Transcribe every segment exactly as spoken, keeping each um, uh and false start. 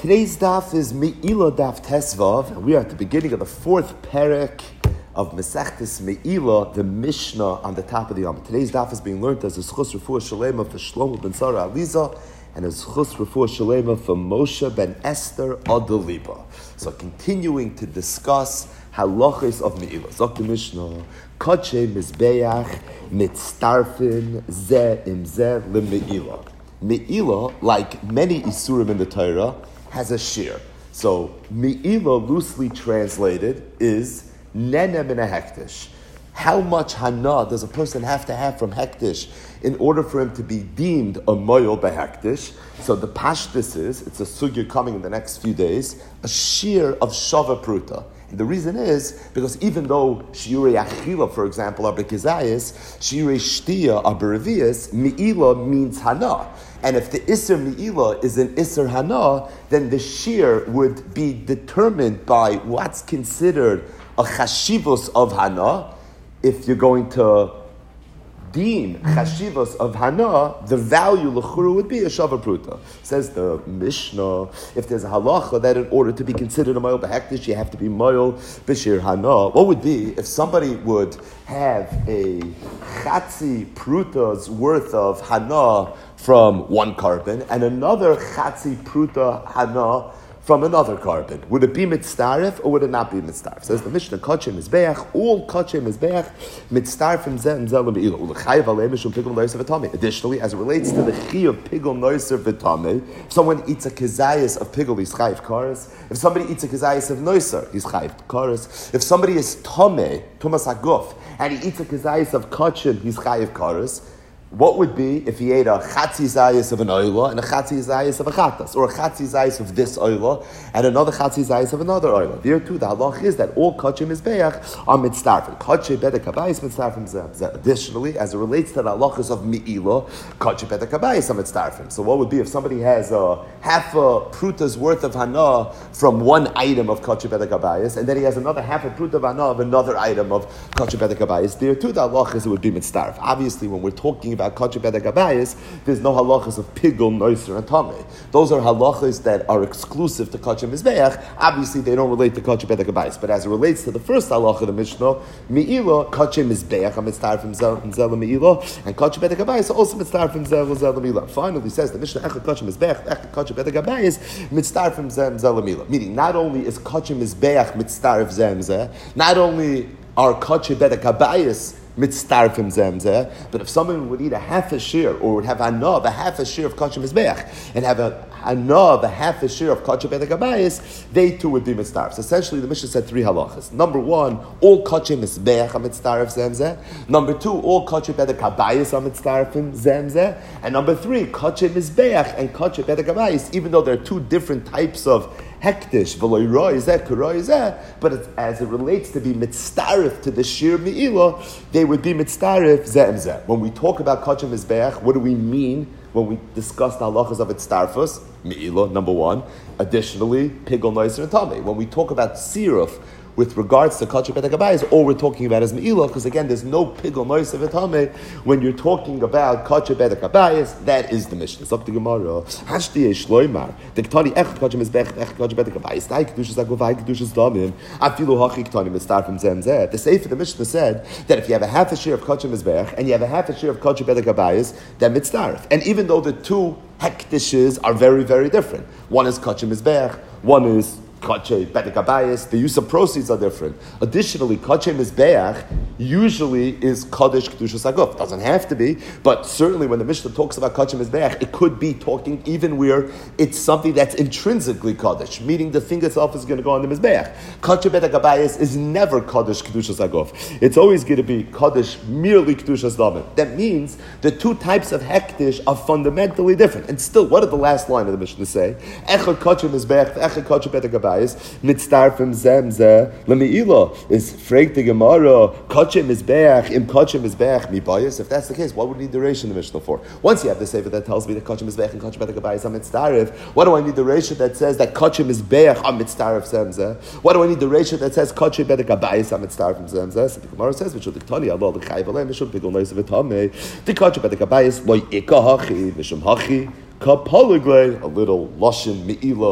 Today's daf is Me'ila Daf Tesvav, and we are at the beginning of the fourth perek of Masechtas Me'ila, the Mishnah on the top of the Yom. Today's daf is being learned as a Schus Refuah Shalema for Shlomo ben Sarah Aliza, and as Schus Refuah Shalema for Moshe ben Esther Adaliba. So continuing to discuss halachos of Me'ila. Zok the Mishnah, Kache Mizbeach Mitztarfin Ze Im Ze Lim Me'ila. Me'ila, like many Isurim in the Torah, has a shear. So, Me'ila, loosely translated, is Nenem in a hektish. How much hana does a person have to have from hektish in order for him to be deemed a moyel behektish? So the pashtus is, it's a sugya coming in the next few days, a shear of shava pruta. And the reason is because even though shiurei achila, for example, are bekizayis, shiurei shtiya are berevias, me'ila means hana. And if the Isser Me'ila is an Isser Hana, then the shear would be determined by what's considered a chashivos of Hana. If you're going to deem chashivos of Hana, the value l'churu would be a shava pruta. Says the Mishnah, if there's a halacha that in order to be considered a moyel behektish, you have to be moyel b'shir Hana. What would be if somebody would have a chatzi pruta's worth of Hana from one carbon and another chatzi pruta Hana from another carbon? Would it be mitzdarif or would it not be mitzdarif? Says the Mishnah, Kache Mizbeach, all Kache Mizbeach, mitzdarifim zeh and zeh l'me'ila. U'lechayiv alei mishum pigul noiser v'tamei. Additionally, as it relates to the chi of pigul noiser v'tamei, if someone eats a kezayis of pigul, he's chayiv kares. If somebody eats a kezayis of noiser, he's chayiv kares. If somebody is tamei, tumas haguf, and he eats a kezayis of kachin, he's chayiv kares. What would be if he ate a chatzi zayis of an oila and a chatzi zayis of a chatas, or a chatzi zayis of this oila and another chatzi zayis of another oila? There too, the halach is that all kachim mizbeach are mitzdarfim. Kachim bedek habayis mitzdarfim zeh. Additionally, as it relates to the halachas of me'ila, kachim bedek habayis are mitzdarfim. So what would be if somebody has a half a pruta's worth of hana from one item of kachim bedek habayis, and then he has another half a pruta of hana of another item of kachim bedek habayis? There too, the halachas it would be mitzdarf. Obviously, when we're talking about Kachim bedek habayis, there's no halachas of pigul, noiser, and tamei. Those are halachas that are exclusive to Kachim Mizbeach. Obviously, they don't relate to Kachim bedek habayis. But as it relates to the first halacha of the Mishnah, Me'ila, Kachim Mizbeach, mitzdarfim zeh Me'ila, and Kachim bedek habayis also mitzdarfim zeh Me'ila. Finally, says the Mishnah, Echad Kachim Mizbeach, Echad Kachim bedek habayis, mitzdarfim zeh Me'ila. Meaning, not only is Kachim Mizbeach mitzdarf zeh, not only are Kachim bedek habayis mitzdarfim zemzeh, but if someone would eat a half a shear, or would have hana of a half a shear of kachim mizbeach, and have a hana of a half a shear of kachim bedek habayis, they too would be mitzdarf. So essentially, the Mishnah said three halachas. Number one, all kachim mizbeach are mitzdarf zemzeh. Number two, all kachim bedek habayis are mitzdarfim zemzeh. And number three, kachim mizbeach and kachim bedek habayis, even though there are two different types of hektish, v'lo yirah yizeh, but it's, as it relates to be mitzdarif to the shir me'ila, they would be mitzdarif zeh and zeh. When we talk about kachim mizbeach, what do we mean when we discuss the halachas of its starfus? Me'ila, number one. Additionally, pigul, noiser, and tamei. When we talk about siruf, with regards to kachim bedek habayis, all we're talking about is me'ila, because again, there's no pigul, noiser, and tamei. When you're talking about kachim bedek habayis, that is the Mishnah. It's up to Gemara. Hashti yesh loymar. The ktani echad kachim mizbeach, echad kachim bedek habayis. Hai kedushas agov, hai kedushas damim. Afilu hachi ktani mitzdarfim zeh zeh. The Sefer, the Mishnah said that if you have a half a share of kachim mizbeach and you have a half a share of kachim bedek habayis, then mitzdarf. And even though the two hektishes are very, very different, one is kachim mizbeach, one is Kache bedek habayis, the use of proceeds are different. Additionally, Kache mizbeach usually is Kaddish Kedushas Haguf. Doesn't have to be, but certainly when the Mishnah talks about Kache mizbeach, it could be talking even where it's something that's intrinsically Kaddish, meaning the thing itself is going to go on the mizbeach. Kache bedek habayis is never Kaddish Kedushas Haguf. It's always going to be Kaddish merely Kedushas Damim. That means the two types of hektish are fundamentally different. And still, what did the last line of the Mishnah say? Echad Kache mizbeach, echad Kache bedek habayis. Mitzdarfim zemzeh leme'ila is freik the Gemara kachim mizbeach im kachim mizbeach mi bayis. If that's the case, what would we need the ratio in the Mishnah for? Once you have the sefer that tells me that kachim mizbeach and kachim bedek habayis are mitzdarif, what do I need the ratio that says that kachim mizbeach are mitzdarif zemzeh? What do I need the ratio that says kachim bedek habayis are mitzdarfim zemzeh? So the Gemara says v'shul diktani Allah l'chayv alei v'shul pigul noiser v'tamei the kachim bedek habayis lo yika hachi v'shum hachi ka poliglei, a little lashon me'ila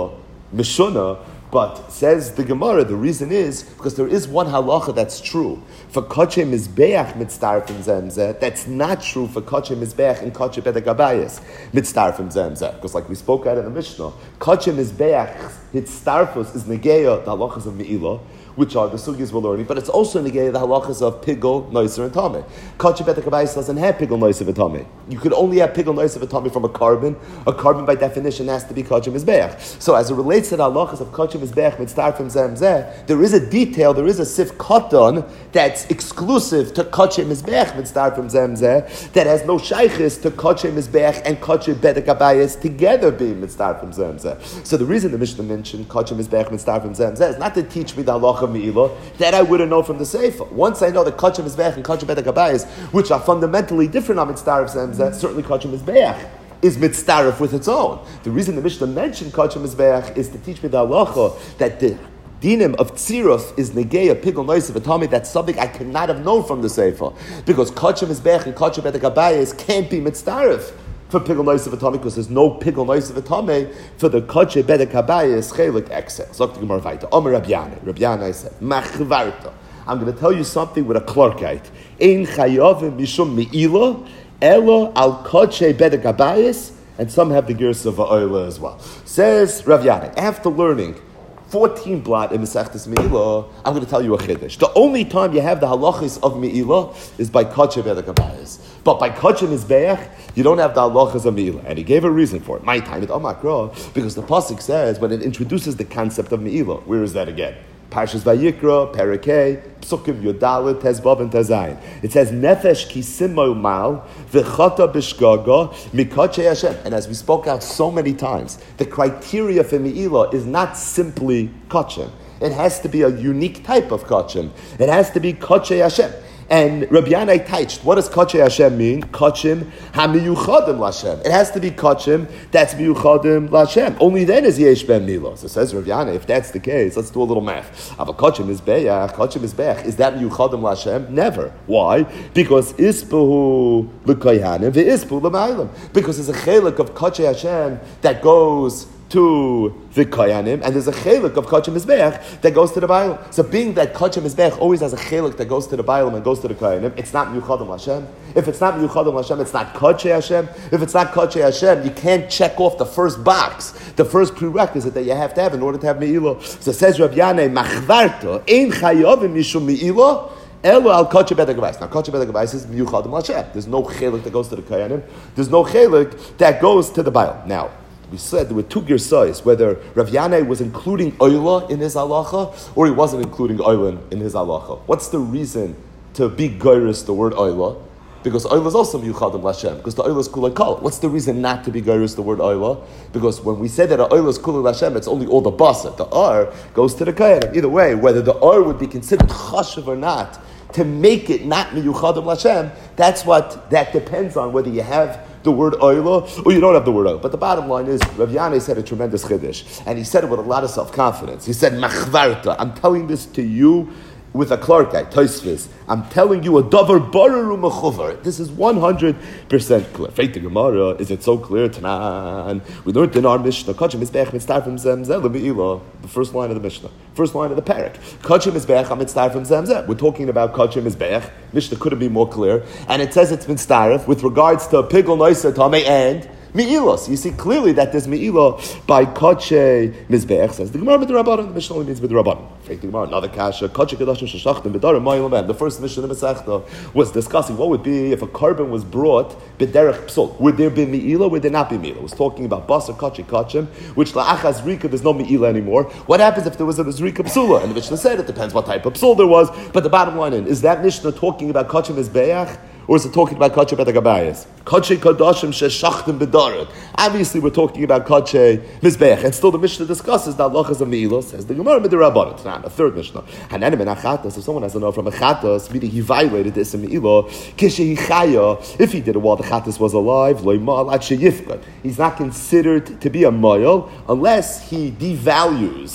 Mishuna. But says the Gemara, the reason is because there is one halacha that's true for Koche Mizbeach mitzdarfim zemzeh. That's not true for Koche Mizbeach and Koche Bedek Abayis mitzdarfim zemzeh. Because like we spoke out in the Mishnah, Koche Mizbeach mitzdarfus is negeya the halachas of Me'ilah, which are the sugis we're learning, but it's also negeya the halachas of pigel, noiser, and tameh. Koche Bedek Abayis doesn't have pigel, noiser, and tameh. You could only have pigel, noiser, and tameh from a carbon. A carbon by definition has to be Koche Mizbeach. So as it relates to the halachas of Koche Mizbeach mitzdarfim zemzeh, there is a detail, there is a sif katan that's exclusive to Koche Mizbeach mitzdarfim zemzeh that has no shaykhis to Koche Mizbeach and Koche Bedek Abayis together being mitzdarfim zemzeh. So the reason the Mishnah mentioned Koche Mizbeach mitzdarfim zemzeh is not to teach me the halacha me'ilah, that I wouldn't know from the Sefer. Once I know that Koche Mizbeach and Koche Bedek Abayis, which are fundamentally different on mitzdarfim zemzeh, certainly Koche Mizbeach is mitzdarif with its own. The reason the Mishnah mentioned Koche Mizbeach is to teach me the halacha that the dinim of tziruf is negeya pigel noisav atami. That's something I cannot have known from the Sefer, because Koche Mizbeach and Koche Bedek Abayis can't be mitzdarif for pigel noisav atami because there's no pigel noisav atami for the Koche Bedek Abayis chelik excess. Look to Gemara Vayta. Omer Rabbi Yana. Rabbi Yana said, Machvarta. I'm going to tell you something with a clarkite. Ein chayavim mishum me'ilah Elo al Koche Bedek Abayis, and some have the gears of Ha'olah as well. Says Rav Yana, after learning fourteen blot in Masechtas Me'ilah, I'm going to tell you a chiddush. The only time you have the halachis of Me'ilah is by Koche Bedek Abayis. But by Koche Mizbeach, you don't have the halachas of Me'ilah. And he gave a reason for it. My time at Omakra, because the pasuk says, when it introduces the concept of Me'ilah, where is that again? Parshas Vayikra, Perekei, Psukim Yodalit, Tezvav, and Tezayin. It says, Nefesh kisimo mal, v'chata b'shgaga, mikoche Hashem. And as we spoke out so many times, the criteria for Me'ilah is not simply kachem. It has to be a unique type of kachem. It has to be koche Hashem. And Rabbi Yanai touched, what does Koche Hashem mean? Kochim ha-miyuchadim l'Hashem. It has to be Kochim that's miyuchadim l'Hashem. Only then is Yesh ben Milah. So says Rabbi Yanai, if that's the case, let's do a little math. Ava Kochim is Be'ach, Kochim is Be'ach. Is that miyuchadim l'Hashem? Never. Why? Because ispuhu l'koyanim ve'ispuhu l'ma'alim. Because there's a chelik of Koche Hashem that goes to the Koyanim, and there's a chelik of Koche Mizbeach that goes to the Bailam. So being that Koche Mizbeach always has a chelik that goes to the Bailam and goes to the Koyanim, it's not Miyuchadim Hashem. If it's not Miyuchadim Hashem, it's not Koche Hashem. If it's not Koche Hashem, you can't check off the first box, the first prerequisite that you have to have in order to have Me'ilah. So says Rav Yanai, Machvarto, Ein Chayovim Mishum Me'ilah, Elo al Koche Bedek Abayis. Now, Koche Bedek Abayis is Miyuchadim Hashem. There's no chelik that goes to the Koyanim. There's no chelik that goes to the Bailam. Now, we said there were two girsais, whether Rav Yanai was including Oyla in his halacha or he wasn't including Oyla in his halacha. What's the reason to be geiris the word Oyla? Because Oyla is also Miyuchadim Lashem, because the Oyla is Kulei Kol. What's the reason not to be geiris the word Oyla? Because when we say that the Oyla is Kulei Lashem, it's only all the basa. The R goes to the Kayanim. Either way, whether the R would be considered chashuv or not, to make it not Miyuchadim Lashem, that's what, that depends on whether you have the word Oyla, or you don't have the word Oyla. But the bottom line is, Rav Yanai said a tremendous chiddush, and he said it with a lot of self-confidence. He said, Machvarta, I'm telling this to you with a clarkite, Tosfos. I'm telling you a davar baruch u'mechuvar. This is one hundred percent clear. Faith the Gemara, is it so clear? Tanan. We learned in our Mishnah, Koche Mizbeach mitzdarfim zemzeh l'me'ilah, the first line of the Mishnah, first line of the parak. Koche Mizbeach mitzdarfim zemzeh. We're talking about Koche Mizbeach. Mishnah couldn't be more clear. And it says it's mitzdarf with regards to pigel noiser tamei and Me'ilah. You see clearly that there's Me'ilah by Koche Mizbeach. Says the Gemara b'derabbanan. The Mishnah only means b'derabbanan. Faith the Gemara, another kasha. Koche kedashim sheshachtim b'darim ma'ilam. The first Mishnah in the Masechta was discussing what would be if a carbon was brought b'derech psul. Would there be Me'ilah? Would there not be Me'ilah? It was talking about basar koche kochem, which la'achas rika there's no Me'ilah anymore. What happens if there was a rika psula? And the Mishnah said it depends what type of psul there was. But the bottom line is, is that Mishnah talking about Koche Mizbeach? Or is it talking about Koche Bedek Abayis? Koche Kodashim Sheshachtim B'Daret. Obviously, we're talking about Koche Mizbeach, and still the Mishnah discusses the halachas of Me'ilah. Says the Gemara B'Derabbanan. Now, the third Mishnah. Hanan ben Achatas. If someone has to know from a Chatas, meaning he violated this in Me'ilah, Kishe Hichaya. If he did it while the Chatas was alive, Lo Ymal Ad Sheyifkad. He's not considered to be a Moyel unless he devalues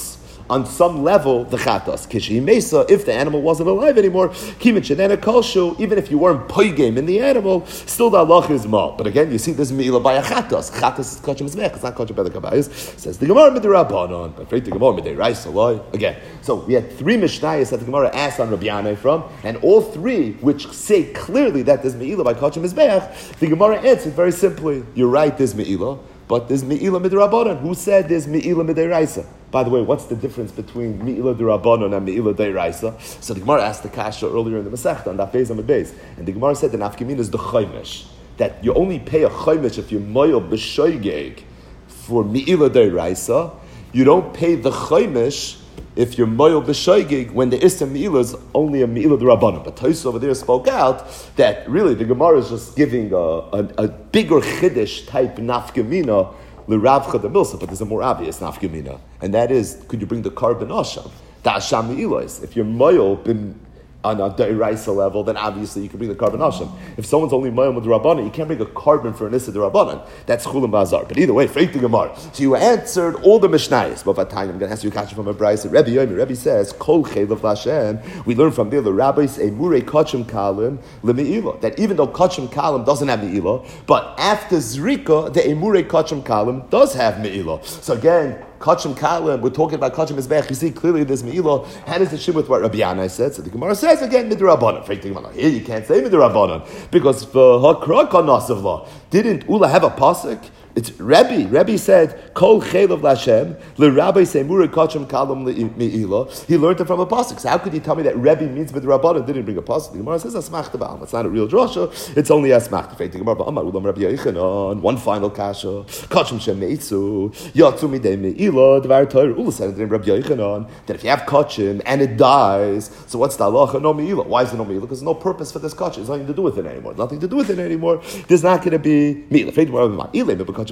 on some level the chatas. Kishi mesa, if the animal wasn't alive anymore, kimin shenena kolshu, even if you weren't poigim in the animal, still the halach is ma. But again, you see this meila by a chatas. Chatas is kachim mizbech. It's not kachim by the kabayis. Says the Gemara midrabanon. But afraid the Gemara midiraisa loy. Again, so we had three mishnayos that the Gemara asked on Rabbi Yanai from, and all three which say clearly that there's meila by kachim mizbech. The Gemara answered very simply. You're right. There's meila. But there's Me'ila Midrabanan. Who said there's Me'ila Midairaisa? By the way, what's the difference between Me'ila Dirabanan and Me'ila Deiraisa? So the Gemara asked the Kasha earlier in the Masechta on that Beis Amud Beis. And the Gemara said the Nafkamin is the Chaimish. That you only pay a Chaimish if you're Moyo B'shoigeg for Me'ila Deiraisa. You don't pay the Chaimish if you're moyel b'shoigig when the istam meila is only a meila d'rabbanan. But Tosfos over there spoke out that really the Gemara is just giving a, a, a bigger chiddush type nafkamina l'ravcha the milsa, but there's a more obvious nafkamina, and that is, could you bring the carbon asham? The asham meila is, if you're moyel bin on a deiraisa level, then obviously you can bring the carbon asham. If someone's only moyel with rabbanan, you can't bring a carbon for an issa d'rabbanan. That's chulam bazar. But either way, freik the Gemara. So you answered all the mishnayos. But what time I'm going to ask you a question from a brayso. Rebbe Yomi, Rebbe says, Kol chelav Lashem. We learn from there the rabbis a murei kachim kalim lemeila. That even though kachim kalim doesn't have meila, but after zrika the emurei kachim kalim does have meila. So again, Kachim Kalim, we're talking about Kachim Mizbech. You see clearly this Me'ilah. How does it shim with what Rabbi Yanai said? So the Gemara says again, Midrabanan. Here you can't say Midrabanan because for Hakra Kanasav law, didn't Ula have a pasuk? It's Rebbe. Rebbe said, Kol chelav Lashem, le Rabbi Semura Kachim Kalam Me'ilah. He learned it from a pasuk. So how could you tell me that Rebbe means Midrabanan didn't bring a pasuk? The Gemara says, Asmachta ba'alma. It's not a real drasha. It's only Asmachta. The Gemara ba'amar ulam Rabbi Yochanan. One final kasha. Kachim Shem Meitzu. Yatzu midei Me'ilah. Dvar Torah. Ula said it in Rabbi Yochanan that if you have Kachim and it dies, so what's the halacha? No Me'ilah. Why is it no Me'ilah? Because there's no purpose for this Kachim. There's nothing to do with it anymore. Nothing to do with it anymore. There's not going to be Me'ilah.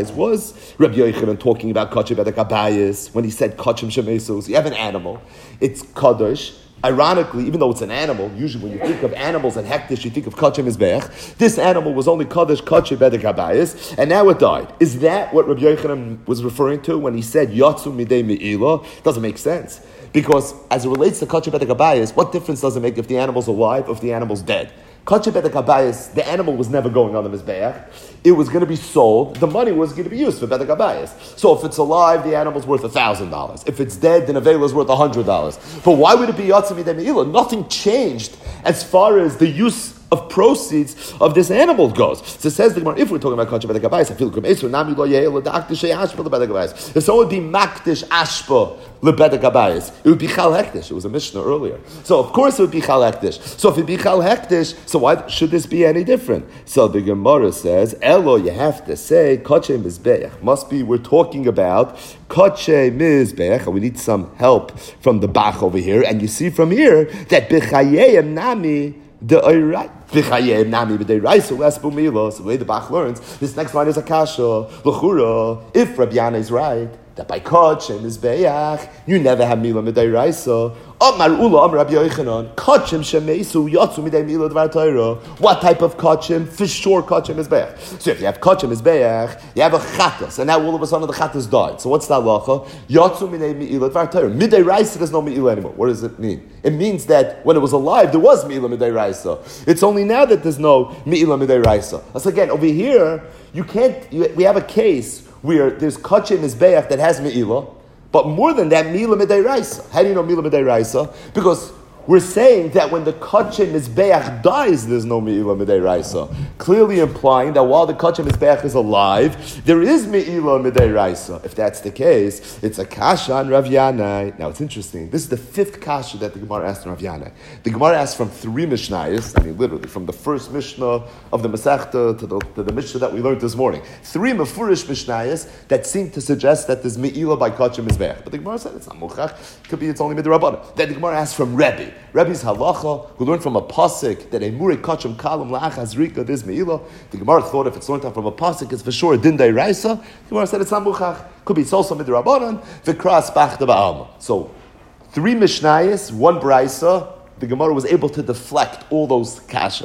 Was Rabbi Yochanan talking about Kachim Bedek Abayis when he said Kachim Shemesos? You have an animal, it's Kadosh. Ironically, even though it's an animal, usually when you think of animals and hektish, you think of Kachim Mizbech. This animal was only Kadosh Kachim Bedek Abayis, and now it died. Is that what Rabbi Yochanan was referring to when he said Yatzu Midei Me'ilah? Doesn't make sense. Because as it relates to Kachim Bedek Abayis, what difference does it make if the animal's alive or if the animal's dead? Kachim Bedek Abayis, the animal was never going on the Mizbeach. It was going to be sold. The money was going to be used for Bedek Abayis. So if it's alive, the animal's worth one thousand dollars. If it's dead, then Avela is worth one hundred dollars. But why would it be Yatzim Midei Me'ilah? Nothing changed as far as the use of proceeds of this animal goes. So it says the Gemara, if we're talking about Kachim Bedek Abayis, I feel nami lo ye'el l'daktish ashpa lebedek abayis. If someone would be makdish ashpa lebedek abayis, it would be chal hektish. It was a Mishnah earlier. So of course it would be chal hektish. So if it be chal hektish, so why should this be any different? So the Gemara says, Elo, you have to say Kachim Mizbeach. Must be we're talking about Kachim Mizbeach, and we need some help from the Bach over here. And you see from here that b'chayei nami the Oirai. B'chayei nami b'deiraisa less b'mila. So the way the Bach learns, this next line is a kasha. L'chura, if Rabbi Yana is right, that by Kachim Mizbeach, you never have Mila Midairaisa. Amar Ula, Amar Rabbi Yochanan, Kachim Shemeisu, Yatzu Midei Mila Dvar Torah. What type of Kachim? For sure, Kachim Mizbeach. So if you have Kachim Mizbeach, you have a Chatas, and now all of a sudden the Chatas died. So what's that halacha? Yatzu Midei Mila Dvar Torah. Midairaisa, there's no Mila anymore. What does it mean? It means that when it was alive, there was Mila Midairaisa. It's only now that there's no Mila Midairaisa. So again, over here, you can't, you, we have a case where there's Kachim Mizbeach that has Me'ilah, but more than that, Mila Midairaisa. How do you know Mila Midairaisa? Because we're saying that when the Kachim Mizbeach dies, there's no Me'ilah Midairaisa. Clearly implying that while the Kachim Mizbeach is alive, there is Me'ilah Midairaisa. If that's the case, it's a kasha on Rav Yanai. Now it's interesting. This is the fifth kasha that the Gemara asked on Rav Yanai. The Gemara asked from three Mishnayos, I mean literally, from the first Mishnah of the Masechta to the, to the Mishnah that we learned this morning. Three Mefurish Mishnayos that seem to suggest that there's Me'ilah by Kachim Mizbeach. But the Gemara said it's not Muchach. It could be it's only Midrabanan. Then the Gemara asked from Rebbe. Rebbe's halacha, who learned from a pasuk that a murei kachim kalam la'achas rika this me'ilah. The Gemara thought if it's learned from a pasuk, it's for sure din deiraisa. The Gemara said it's not muchach. Could be it's also midrabanan. V'kras bachta ba'alma. So three mishnayos, one brisa. The Gemara was able to deflect all those kashas.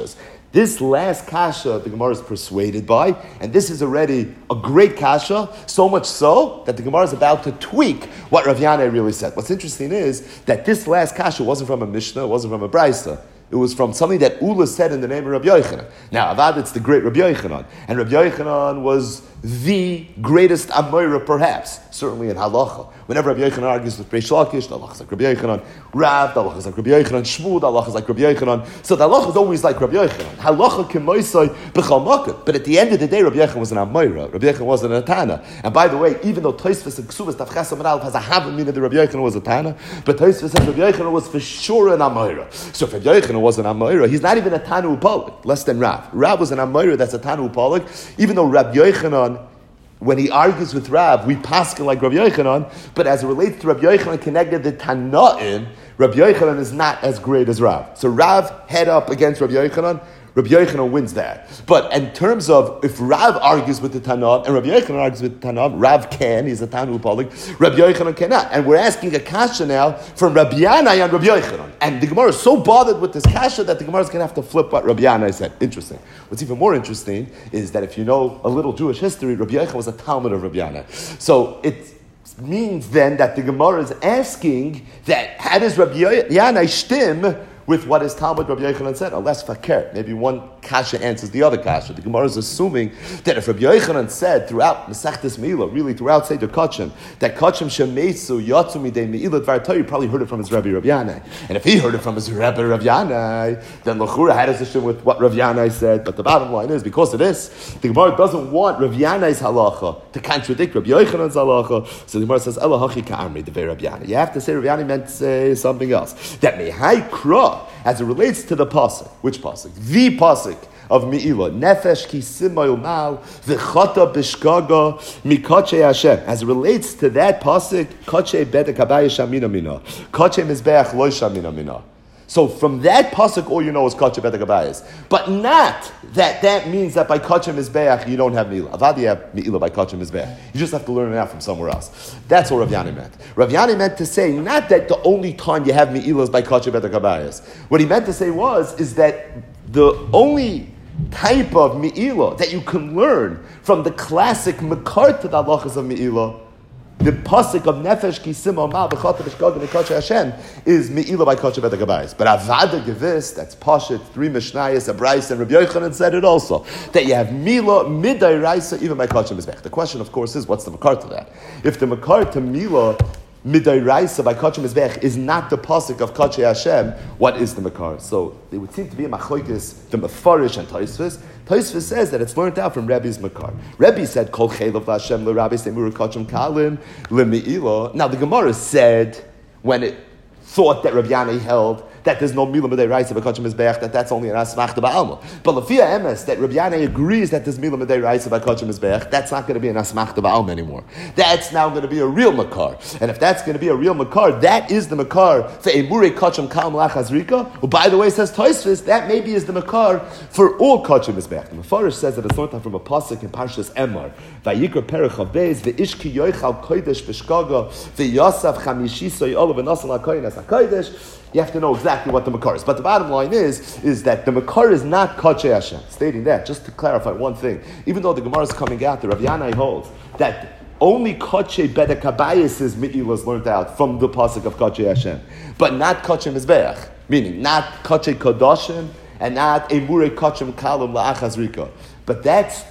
This last kasha the Gemara is persuaded by, and this is already a great kasha, so much so that the Gemara is about to tweak what Rav Yanai really said. What's interesting is that this last kasha wasn't from a Mishnah, it wasn't from a Brisa. It was from something that Ula said in the name of Rabbi Yochanan. Now, Avad, it's the great Rabbi Yochanan. And Rabbi Yochanan was the greatest Amoira, perhaps, certainly in Halacha. Whenever Rabbi Yochanan argues with Reish Lakish, the Halacha is like Rabbi Yochanan. Rav, the Halacha is like Rabbi Yochanan. Shmuel, the Halacha is like Rabbi Yochanan. So the Halacha is always like Rabbi Yochanan. Halacha kemoisai b'chal makad. But at the end of the day, Rabbi Yochanan was an Amoira. Rabbi Yochanan wasn't a Tana. And by the way, even though Tosfos and Ksuvas Tavchas Amar Aleph has a having meaning that Rabbi Yochanan was a Tana, but Tosfos says Rabbi Yochanan was for sure an Amoira. So if Rabbi Yochanan was an Amoira, he's not even a Tanu Upalik, less than Rav. Rav was an Amoira that's a Tanu Upalik, even though Rabbi Yochanan, when he argues with Rav, we paskin like Rabbi Yochanan, but as it relates to Rabbi Yochanan connected the Tanaim, Rabbi Yochanan is not as great as Rav. So Rav head up against Rabbi Yochanan, Rabbi Yochanan wins that. But in terms of if Rav argues with the Tanab and Rabbi Yochanan argues with the Tanab, Rav can, he's a Tanu Upalik, Rabbi Yochanan cannot. And we're asking a kasha now from Rabbi Yanai and Rabbi Yochanan. And the Gemara is so bothered with this kasha that the Gemara is going to have to flip what Rabbi Yanai said. Interesting. What's even more interesting is that if you know a little Jewish history, Rabbi Yochanan was a Talmud of Rabbi Yanai. So it means then that the Gemara is asking that how does Rabbi Yanai shtim with what his Talmud Rabbi Yochanan said, unless fakir. Maybe one kasha answers the other kasha. The Gemara is assuming that if Rabbi Yochanan said throughout Masechtas Meila, really throughout Seder Kachim, that Kachim Shemeitzu Yatzu Midei Meila Dvar Torah, he probably heard it from his Rabbi Rav Yanai. And if he heard it from his Rabbi Rav Yanai, then L'chura had a issue with what Rav Yanai said. But the bottom line is, because of this, the Gemara doesn't want Rav Yanai's halacha to contradict Rabbi Yochanan's halacha. So the Gemara says, Ela hachi ka'amri devei Rav Yanai. You have to say Rav Yanai meant to say something else. That mehai kra, as it relates to the pasuk. Which pasuk? The pasuk of Me'ilah. Nefesh ki simoy mal v'chata b'shgaga mikache Hashem. As it relates to that pasuk, kache bedek habayis shamina mina. Kache mizbeach loy shamina mina. So from that pasuk, all you know is kache bedek habayis. But not that that means that by kache mizbeach you don't have Me'ilah. Avad you have Me'ilah by kache mizbeach. You just have to learn it out from somewhere else. That's what Rav Yanai meant. Rav Yanai meant to say not that the only time you have Me'ilah is by kache bedek habayis. What he meant to say was, is that the only type of Me'ilah that you can learn from the classic Makar to the halachas of Me'ilah, the pasuk of Nefesh ki simo mal b'chata b'shgaga mikache Hashem, is Me'ilah by kache bedek habayis. But Avada Gevis, that's Pashit, three Mishnayos, a Brisa, and Rabbi Yochanan said it also, that you have Milah midai raisa even by kache mizbech. The question, of course, is what's the Makar to that? If the Makar to Milah midai raisa by kache mizbech is not the pasuk of kache Hashem, what is the Makar? So there would seem to be a machlokes, the Mefarish and Tosfos. Tosfos says that it's learned out from Rebbe's Makar. Rebbe said, Kol chelav Hashem le Rabbi Semur kachem kalim le Me'ilah. Now the Gemara said, when it thought that Rabbi Yanai held that there's no Milah Midei Raisa B'Kachem Mizbeach, that that's only an Asmachta Ba'alma. But Lafia Emes, that Rabbi Yanai agrees that there's Milah Midei Raisa B'Kachem Mizbeach, that's not going to be an Asmachta Ba'alma anymore. That's now going to be a real Makar. And if that's going to be a real Makar, that is the Makar for Emurei Kachem Kalam Lachaz Rika, who by the way says Tosfos, that maybe is the Makar for all Kachem Mizbeach. The Mefarish says that it's learned from a pasuk in Parshas Emor, Vayikra Perech Habeis, Ve'ishki Yoichal Kodesh B'Shgaga, Ve'yasav Chamishiso Yo'olav V'Nasal HaKoyin As HaKodesh. You have to know exactly what the Makar is. But the bottom line is, is that the Makar is not Kache Hashem. Stating that, just to clarify one thing, even though the Gemara is coming out, the Rav Yanai holds that only Kache Bedek Habayis is Me'ilah is learned out from the pasuk of Kache Hashem, but not Kache Mizbeach, meaning not Kache Kodashim and not Emurei Kachem Kalam La'achaz Rika. But that's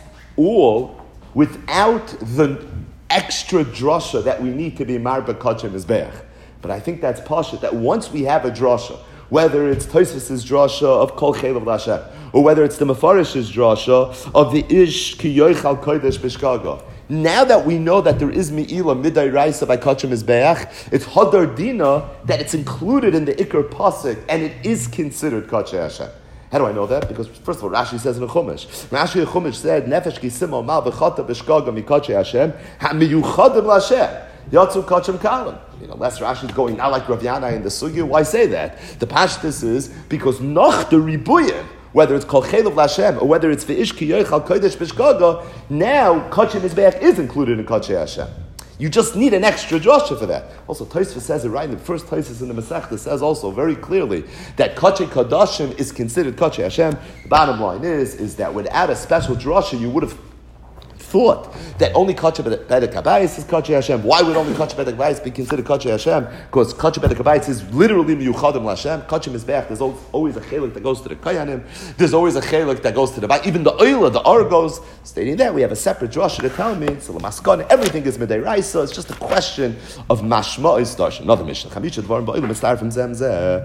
all without the extra drasha that we need to be Marba Kache Mizbeach. But I think that's pashut, that once we have a drasha, whether it's Tosfos' drasha of Kol Chelav L'Hashem, or whether it's the Mefarish's drasha of the Ish Ki Yoichal Kodesh B'Shgaga, now that we know that there is Me'ilah Midai Raisa by Kachem Mizbeach, it's Hadar Dina that it's included in the Iker Pasuk, and it is considered Kache Hashem. How do I know that? Because first of all, Rashi says in the Chumash. Rashi in the Chumash said, Nefesh ki simo mal v'chata b'shgaga mikache Hashem, ha'miyuchadim l'Hashem. Yatzu kachem kalim. You know, less Rashi is going not like Rav Yanai in the Sugya. Why say that? The pashtus is because noch the ribuyim, whether it's kol chelav l'Hashem or whether it's ve'ish ki yoichal kodesh b'shgaga, now kachem mizbeach is included in kache Hashem. You just need an extra drasha for that. Also, Tosfos says it right in the first Tosfos in the Masechta says also very clearly that Kachei Kadashim is considered Kachei Hashem. The bottom line is, is that without a special drasha, you would have thought that only Kachei Bedek Habayis is Kachei Hashem. Why would only Kachei Bedek Habayis be considered Kachei Hashem? Because Kachei Bedek Habayis is literally Miyuchadim L'Hashem. Kachei Mizbeach, there's always a chelik that goes to the Kayanim. There's always a chelik that goes to the Bayis. Even the Oila, the Argos, stating that we have a separate drasha to tell me. So Lamaskon, everything is Midei Raisa. It's just a question of Mashma is Darshan. Another Mishnah. Chamisha Dvarim Ba'olim Mistar from Zemzeh.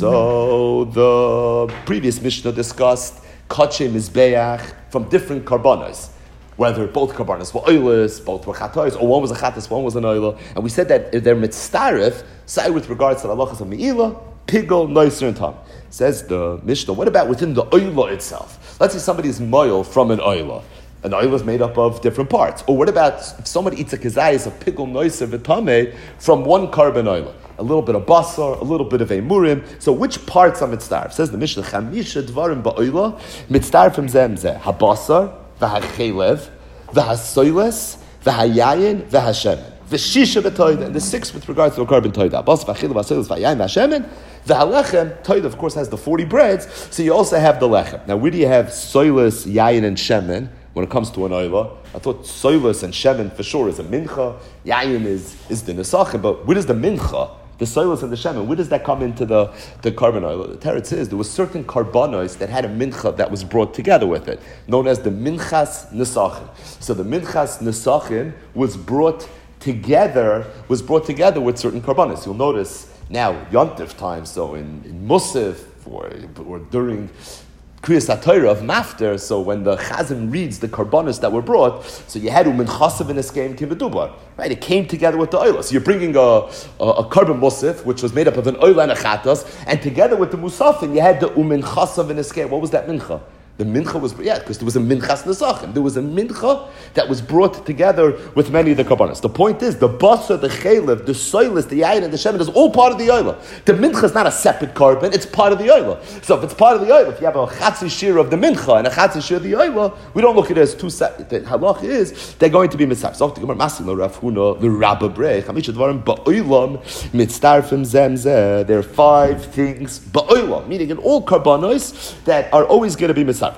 So the previous Mishnah discussed Kachei Mizbeach from different karbanos. Whether both karbanos were oilers, both were chatois, or one was a chatas, one was an oiler. And we said that they're mitztarif, say with regards to the halachas of me'ilah, pigol, noiser, and tam. Says the Mishnah, what about within the oiler itself? Let's say somebody is moil from an oiler. An oiler is made up of different parts. Or what about if somebody eats a kazayis of pigol, noiser, v'tameh from one carbon oiler? A little bit of basar, a little bit of emurim. So which parts are mitztarif? Says the Mishnah, chamisha dvarim ba'oiler, mitztarif from zemzeh, habasar, v'hachelev, v'hasoiles, v'hayayin, v'hashemen. V'shisha v'toida, and the six with regards to the carbon toida. Bas v'achelev, v'hasoiles, v'hayayin, v'hashemen. V'halechem, toida of course has the forty breads, so you also have the lechem. Now where do you have soiles, yayin, and shemen when it comes to an oila? I thought soiles and shemen for sure is a mincha, yayin is, is the nesachim, but where does the mincha, the soilus and the shemen, where does that come into the, the carbon oil? The Teretz is there was certain carbonos that had a mincha that was brought together with it, known as the minchas nesachim. So the minchas nesachim was brought together, was brought together with certain carbonos. You'll notice now Yontif time, so in, in Musaf or, or during Kriyas HaTorah of Mafter, so when the Chazan reads the karbanos that were brought, so you had umin chasav in this game kivedubar, right? It came together with the oila. So you're bringing a, a, a carbon musaf, which was made up of an oila and a chatas, and together with the musafin, you had the umin chasav in this game. What was that mincha? The mincha was, yeah, because there was a minchas nesachim. There was a mincha that was brought together with many of the karbanos. The point is, the basa, the chelev, the soilis, the yayin, and the shemen is all part of the oila. The mincha is not a separate carbon, it's part of the oila. So if it's part of the oila, if you have a chatzi shir of the mincha and a chatzi shir of the oila, we don't look at it as two separate. The halach is, they're going to be mitzvah. So the Gemara Masila Rav Huna, the Rabba Brei, Chamisha Dvarim, ba'oilam, mitztarfim zemzeh. There are five things, ba'oilam, meaning in all karbanos that are always going to be mitzvah.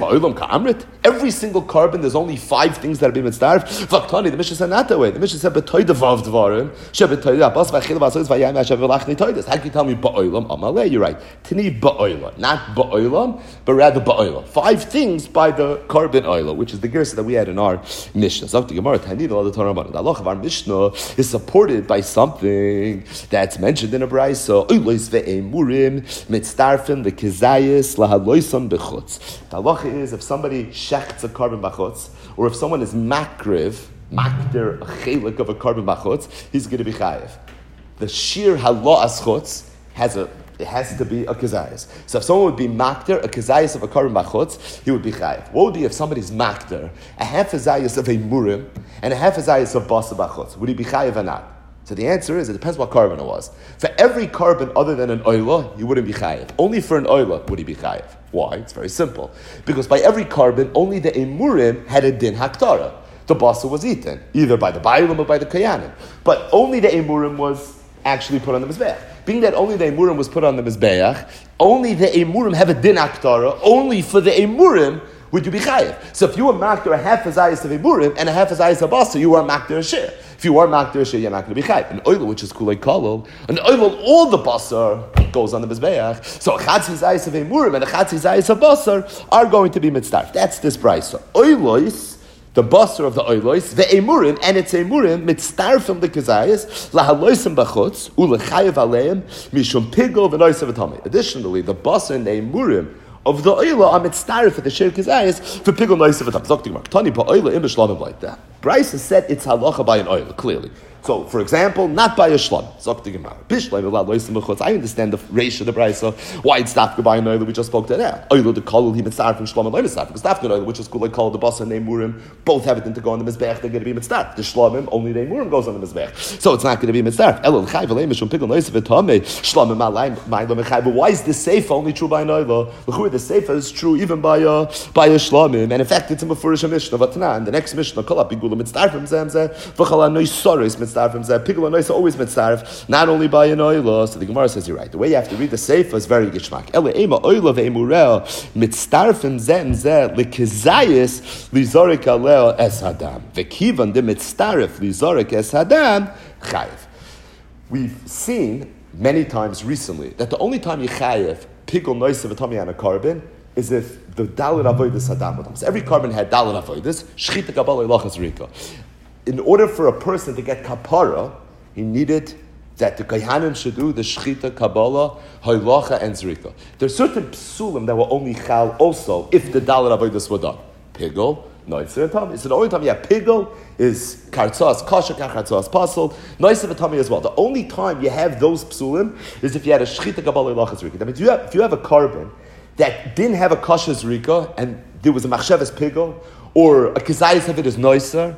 Every single carbon, there's only five things that are being mitzdarf. Vaktani, the Mishnah said not that way. The Mishnah said betoida vav dvarim, shebetoida abas v'achil v'asois v'yayim v'ashav v'lachni toidas. How can you tell me ba'olam? Amalei, you're right. Tini ba'olam, not ba'olam, but rather ba'olam. Five things by the carbon oil, which is the gersa that we had in our Mishnah. So the Gemara Tanida, all the Torah about it. The halach of our Mishnah is supported by something that's mentioned in a brayso. Oilos ve'emurim mitzdarfim the kezayis lahaloisan bechutz. The halacha is if somebody shechts a carbon bachutz, or if someone is makriv, makdir a chelik of a carbon bachutz, he's going to be chayiv. The shir halah aschutz has a it has to be a kezayis. So if someone would be makdir a kezayis of a carbon bachutz, he would be chayiv. What would be if somebody's makdir a half a zayis of a murim and a half a zayis of basa bachutz? Would he be chayiv or not? So the answer is, it depends what carbon it was. For every carbon other than an oila, you wouldn't be chayiv. Only for an oila would he be chayiv. Why? It's very simple. Because by every carbon, only the emurim had a din haktara. The basa was eaten, either by the bailam or by the kayanim. But only the emurim was actually put on the mizbeach. Being that only the emurim was put on the mizbeach, only the emurim have a din haktara, only for the emurim would you be chayiv. So if you were makdir a half a zayis of emurim and a half a zayis of basa, you are makdir a shir. If you are makdir a shir, you're not going to be chayiv. An oil, which is kulei kolol, an oil, all the basar goes on the mizbeach. So a chatzi zayis of emurim and a chatzi zayis of basar are going to be mitzdarf. That's this brayso. Oilois, the basar of the oilois, the emurim, and it's emurim mitzdarfim the kezayis lahaloisim bachutz ulechayiv aleim mishum pigol v'noisav v'tamei. Additionally, the basar and the emurim of the oila are mitzdarif for the shir kezayis for pigol noisav v'tamei. Tani pa oila im b'shlavim like that. Bryce has said it's halacha by an oila, clearly. So, for example, not by a shlom. I understand the ratio of the brisa. Why it's dafka by an oil, we just spoke to that. Oil the kol he mitzarf from shlom and oil mitzarf. Because dafka oil, which is called like called the basa and murim, both have it in to go on the mizbech. They're going to be mitzarf. The shlomim only the murim goes on the mizbech, so it's not going to be mitzarf. Elul chayv leimishum pickle noise of etame shlomim malayim ma'ilom chayv. But why is the sefer only true by an oil? The sefer is true even by a by a shlomim, and in fact it's a mefurish mishnah. Vatana and the next mishnah kol apigula mitzarf from zemzeh v'chala nois soris mitzarf from zeh. Pigula nois always mitzarf, not only by an oil. So the Gemara says you're right. The way you have to read the sefer is very gishmak. Ele ema oil ve'emurel mitzarfim zem zeh lekizayis lizorik aleo es hadam vekivan de mitzarf lizorik es hadam chayiv. We've seen many times recently that the only time you chayiv pigul nois of a tummy on a carbon is if the dalit avodas hadam with them. So every carbon had dalit avodas. Shchita kabbalah ilachas rika. In order for a person to get kapara, he needed that the Kohanim should do the Shechita, Kabbalah, Halacha, and Zrika. There are certain psulim that were only chal also if the Dalit Avodas were done. Pigel, Noitzer and Tami. So the only time you have Pigel is Kartzas, Kasha, Kartzas, Pasal, Noitzer and Tami as well. The only time you have those psulim is if you had a Shechita, Kabbalah, Halacha, Zrika. That means you have, if you have a carbon that didn't have a Kasha Zrika and there was a Machshavas Pigel, or a kizayis of it is noiser,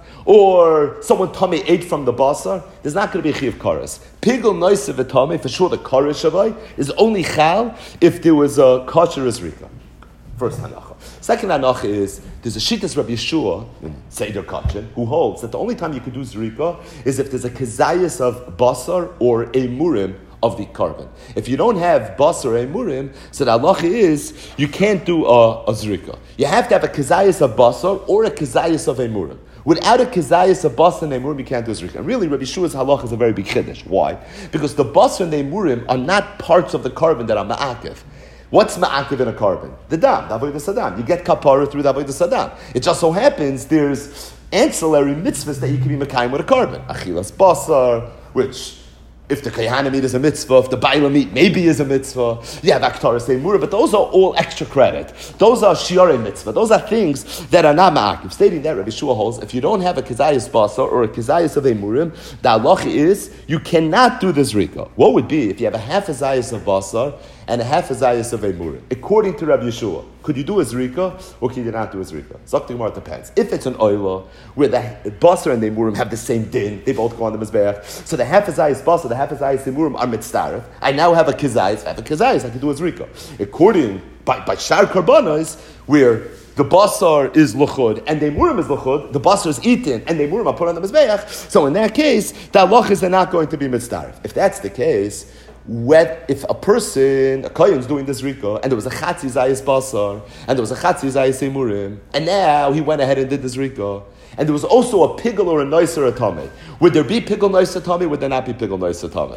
or someone tummy ate from the basar, there's not going to be a chiv karas. Pigel noiser v'tummy, for sure the karas shavai is only chal if there was a kosher rika. First hanacha. Second hanacha is there's a shittas Rabbi Yeshua in Seder Kachin who holds that the only time you could do zrika is if there's a kizayis of basar or a murim of the carbon. If you don't have basar or murim, so the halacha is you can't do a, a zrika. You have to have a kizayis of basar or a kizayis of a murim. Without a kizayis of basar and a murim, you can't do a zrika. And really, Rabbi Shua's halacha is a very big chiddush. Why? Because the basar and the murim are not parts of the carbon that are ma'akev. What's ma'akev in a carbon? The dam, the avodah sadam. You get kapara through the avodah sadam. It just so happens there's ancillary mitzvahs that you can be mekayim with a carbon. Achilas basar, which if the Kohanim eat is a mitzvah, if the Bailam eat maybe is a mitzvah, you have Aktaras Eimura, but those are all extra credit. Those are Shiorei mitzvah. Those are things that are not ma'akiv. Stating that, Rabbi Shua holds, if you don't have a Kizayas Basar or a Kizayas of Eimurim, the halacha is you cannot do this Rika. What would be if you have a half a Zayas of Basar and a half a Zayas of Eimurim? According to Rabbi Yeshua, could you do a Zrika or could you not do a Zrika? Zok Gemara, it depends. If it's an oila where the Basar and the Eimurim have the same din, they both go on the Mizbeach, so the half a Zayas Basar, the half a Zayas Eimurim are mitzdaref. I now have a Kizayas, I have a Kizayas, I can do a Zrika. According, by, by Shar Karbanos, where the basar is luchud and the murim is luchud, the basar is eaten and the murim are put on the mizbeach. So in that case, the halachas are not going to be mitzdaref. If that's the case, Wet, if a person, a kohen is doing this rika, and there was a chatzi zayis basar, and there was a chatzi zayis emurim, and now he went ahead and did this rika, and there was also a pigel or a noiser atame. Would there be pigel noiser atame? Would there not be pigel noiser atame?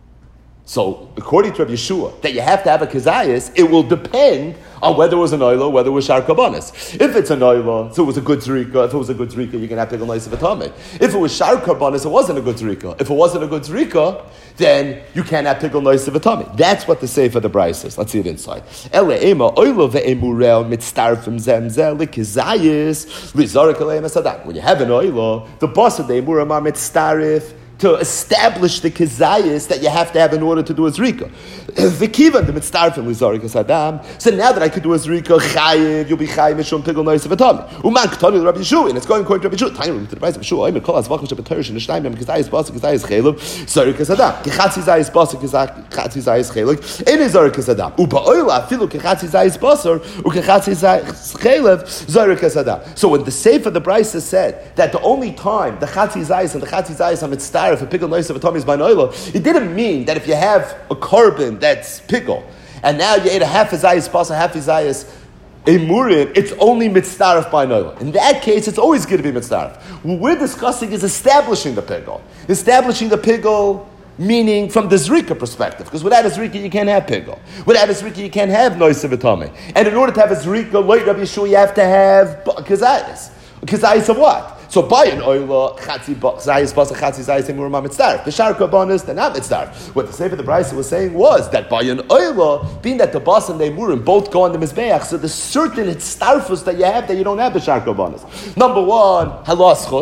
So, according to Rabbi Yeshua, that you have to have a kazayas, it will depend on whether it was an oila, whether it was shar karbanis. If it's an oila, so it was a good zrika. If it was a good zrika, you can have pigel noiser atame. If it was shar karbanis, it wasn't a good zrika. If it wasn't a good zrika, then you can't have pigel noiser atame. That's what the sefer the brayse says. Let's see it inside. Ele ema oila ve'emurel mitztarfim zemzel likizayis lizarik aleim esadak. When you have an oila, the boss of the emurim are mitztarif to establish the kizayis that you have to have in order to do a zrika. V'kivan the mitzdarfim lizarik esadam. So now that I could do a zrika, chayiv, you'll be chayiv mishum pigel noiser atame. Uman ktani Rabbi Yeshua, and it's going according to Rabbi Yeshua. Tiny to the price of Yeshua. Oimer kol azvachim shebetarish and shnayim kizayis basik kizayis chaylev zarik esadam. Kichatzi zayis basik kichatzi zayis chaylev in zarik esadam. Uba oila afilu kichatzi zayis basar ukichatzi zayis chaylev zarik esadam. So when the sefer the brayse said that the only time the chatzi zayis and the chatzi zayis are mitzdarif if a pickle noiser of a tummy is by noila, it didn't mean that if you have a carbon that's pickle, and now you ate a half a zayis pas, a half a zayis emurim, it's only mitzdarif by noila. In that case, it's always going to be mitzdarif. What we're discussing is establishing the pickle. Establishing the pickle, meaning from the zrika perspective, because without a zrika you can't have pickle. Without a zrika you can't have noiser of a tummy. And in order to have a zrika, like Rabbi Yeshua, you have to have kazayis. Kazayis of what? So by an oila, chatzi zayis basa chatzi zayis emurim mitzdarf. The shar karbanis, they're not mitzdarf. What the sefer the brayse was saying was that by an oila, being that the bas and the emurim both go on the mizbeach, so there's certain starfus that you have that you don't have the shar karbanis. Number one, halas chutz.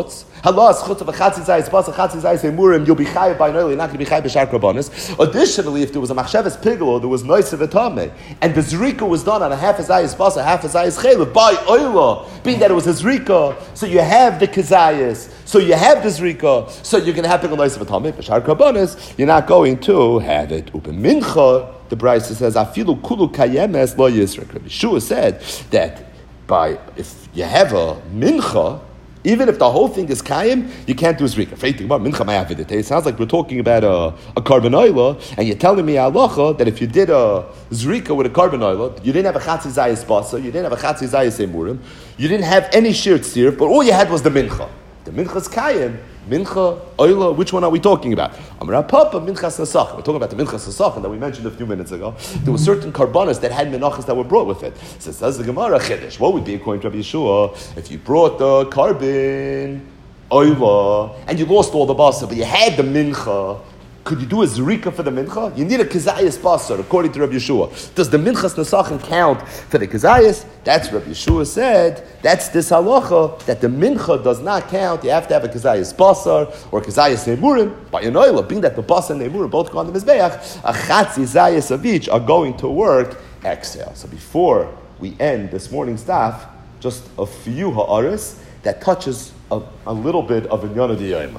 Halah schut of a chatzi zayis basa chatzi zayis emurim. You'll be chayav by noil. You're not going to be chayav b'shar karbanis. Additionally, if there was a machshavas piglo, there was noise of a tameh, and the zrika was done on a half a zayis basa, half a zayis chaylev by oila, being that it was a zrika, so you have the kazayis, so you have the zrika, so you're going to have piglo noise of a tameh b'shar karbanis. You're not going to have it upen mincha. The Brisa says afilu kulu kayemes lo yisrak. Rabbi Yeshua said that by if you have a mincha, even if the whole thing is kayim, you can't do zrika. It sounds like we're talking about a, a carbon oila, and you're telling me halacha that if you did a zrika with a carbon oila, you didn't have a chatzi zayis basa, you didn't have a chatzi zayis emurim, you didn't have any shirt sir, but all you had was the mincha. The mincha is kayim. Mincha, oila, which one are we talking about? Amar Papa, minchas nasach. We're talking about the minchas nasach that we mentioned a few minutes ago. There were certain karbanas that had menachas that were brought with it. So says the Gemara, Chiddush. What would be according to Rabbi Yeshua if you brought the carbon, oila, and you lost all the basa, but you had the mincha? Could you do a zrika for the mincha? You need a kazayas basar, according to Rabbi Yeshua. Does the minchas nesachim count for the kazayas? That's Rabbi Yeshua said. That's this halacha, that the mincha does not count. You have to have a kazayas basar or kazayas nemurim. By an oil, being that the basar and nemurim both go on the mizbeach, a chatzi zayas of each are going to work exhale. So before we end this morning's daf, just a few ha'aris that touches a, a little bit of Inyana D'Yoma.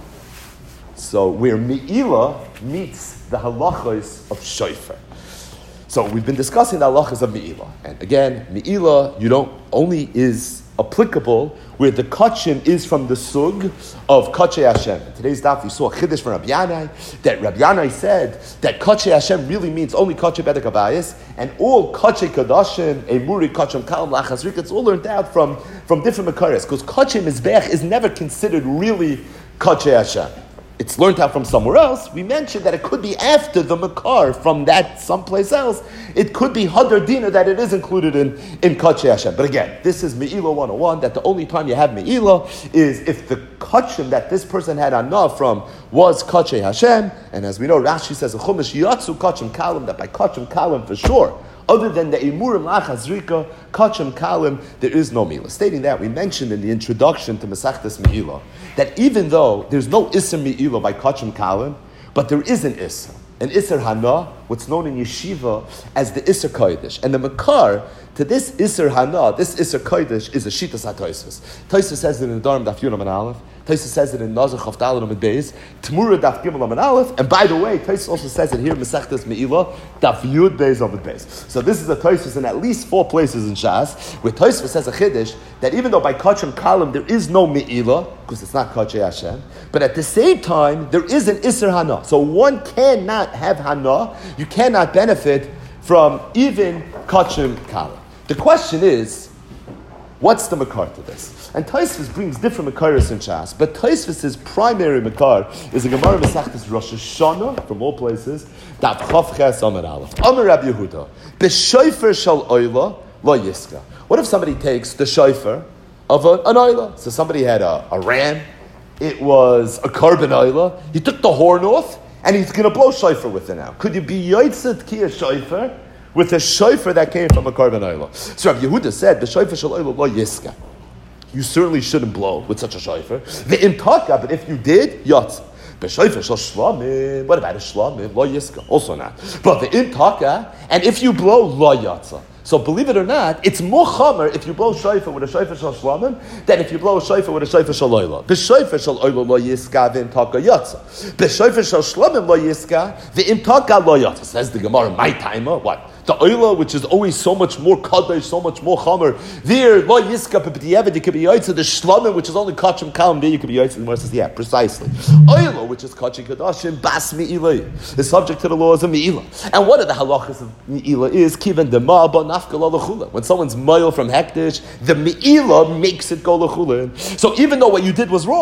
So where Me'ila meets the halachas of shofar. So we've been discussing the halachas of Me'ila. And again, Me'ila, you don't only is applicable where the kachim is from the sug of Kachei Hashem. In today's daf, we saw a chiddush from Rabbi Yanai, that Rabbi Yanai said that Kachei Hashem really means only Kachei Bedek Abayis, and all Kachei Kadashim, Emuri, Kachim Kalam, Lachazrik, it's all learned out from, from different Makaris, because Kachei Mizbech is never considered really Kachei Hashem. It's learned out from somewhere else. We mentioned that it could be after the Makar from that someplace else. It could be Hadar Dina that it is included in, in Kachei Hashem. But again, this is Me'ila one oh one, that the only time you have Me'ila is if the Kachim that this person had anah from was Kachei Hashem. And as we know, Rashi says, Chumash Yatsu Kachim Kalim, that by Kachim Kalim for sure, other than the Emurim Lachazrika, Kachim Kalim, there is no Me'ila. Stating that, we mentioned in the introduction to Masechtas Me'ila that even though there's no Isser Me'ila by Kachim Kalim, but there is an Isser. An Isser Hana, what's known in Yeshiva as the Isser Kodesh. And the Makar to this Isser Hana, this Isser Kodesh, is a Shitas HaToisvus. Toisvus says it in the Dharm Daf Yud Amud Aleph. Toisvus says it in Nazar Chav Daled Amud Beis. Tmura Daf Gimel Amud Aleph. And by the way, Toisvus also says it here, Masechtas Me'ila, Daf Yud Beis Amud Beis. So this is a Toisvus in at least four places in Shas, where Toisvus says a Chiddush, that even though by Kachim Kalim there is no Me'ila, because it's not Kachei Hashem, but at the same time, there is an Isser Hana. So one cannot have Hana, you cannot benefit from even Kachim Kalim. The question is, what's the makar to this? And Tosfos brings different makaris in Shas, but Tosfos' primary makar is a Gemara Masechtas Rosh Hashanah, from all places, Daf Chav Ches Amar Aleph. Amar Rabbi Yehuda, B'shofar shel oila lo yiska. What if somebody takes the shofar of a, an oila? So somebody had a, a ram, it was a carbon oila, he took the horn off, and he's going to blow shofar with it now. Could you be yotzet ki a shofar with a shofar that came from a carbon oila? So Rabbi Yehuda said, the shofar shel oila lo yiska. You certainly shouldn't blow with such a shofar. The intaka, but if you did, yotz. The shofar shel shlamim. What about a shlamim? Lo yiska. Also not. But the intaka, and if you blow, lo yotza. So believe it or not, it's more chamer if you blow shofar with a shofar shel shlamim than if you blow a shofar with a shofar shel oila. The shofar shel oila lo yiska, the intaka yotza. The shofar shel shlamim lo yiska, the intaka lo yotza. Says the Gemara, my timer, what? The oila, which is always so much more kadosh, so much more chamer. There, lo yiska, but the you could be yotza. The shlamim, which is only kachim kalam, there you could be yotza. The Gemara says, yeah, precisely. Oila, which is kachim kadashim, bas me'ila, is subject to the laws of me'ila. And what are the halachas of me'ila is kiven dema ba nafkala lechula. When someone's mile from hektish, the me'ila makes it go lechula. So even though what you did was wrong,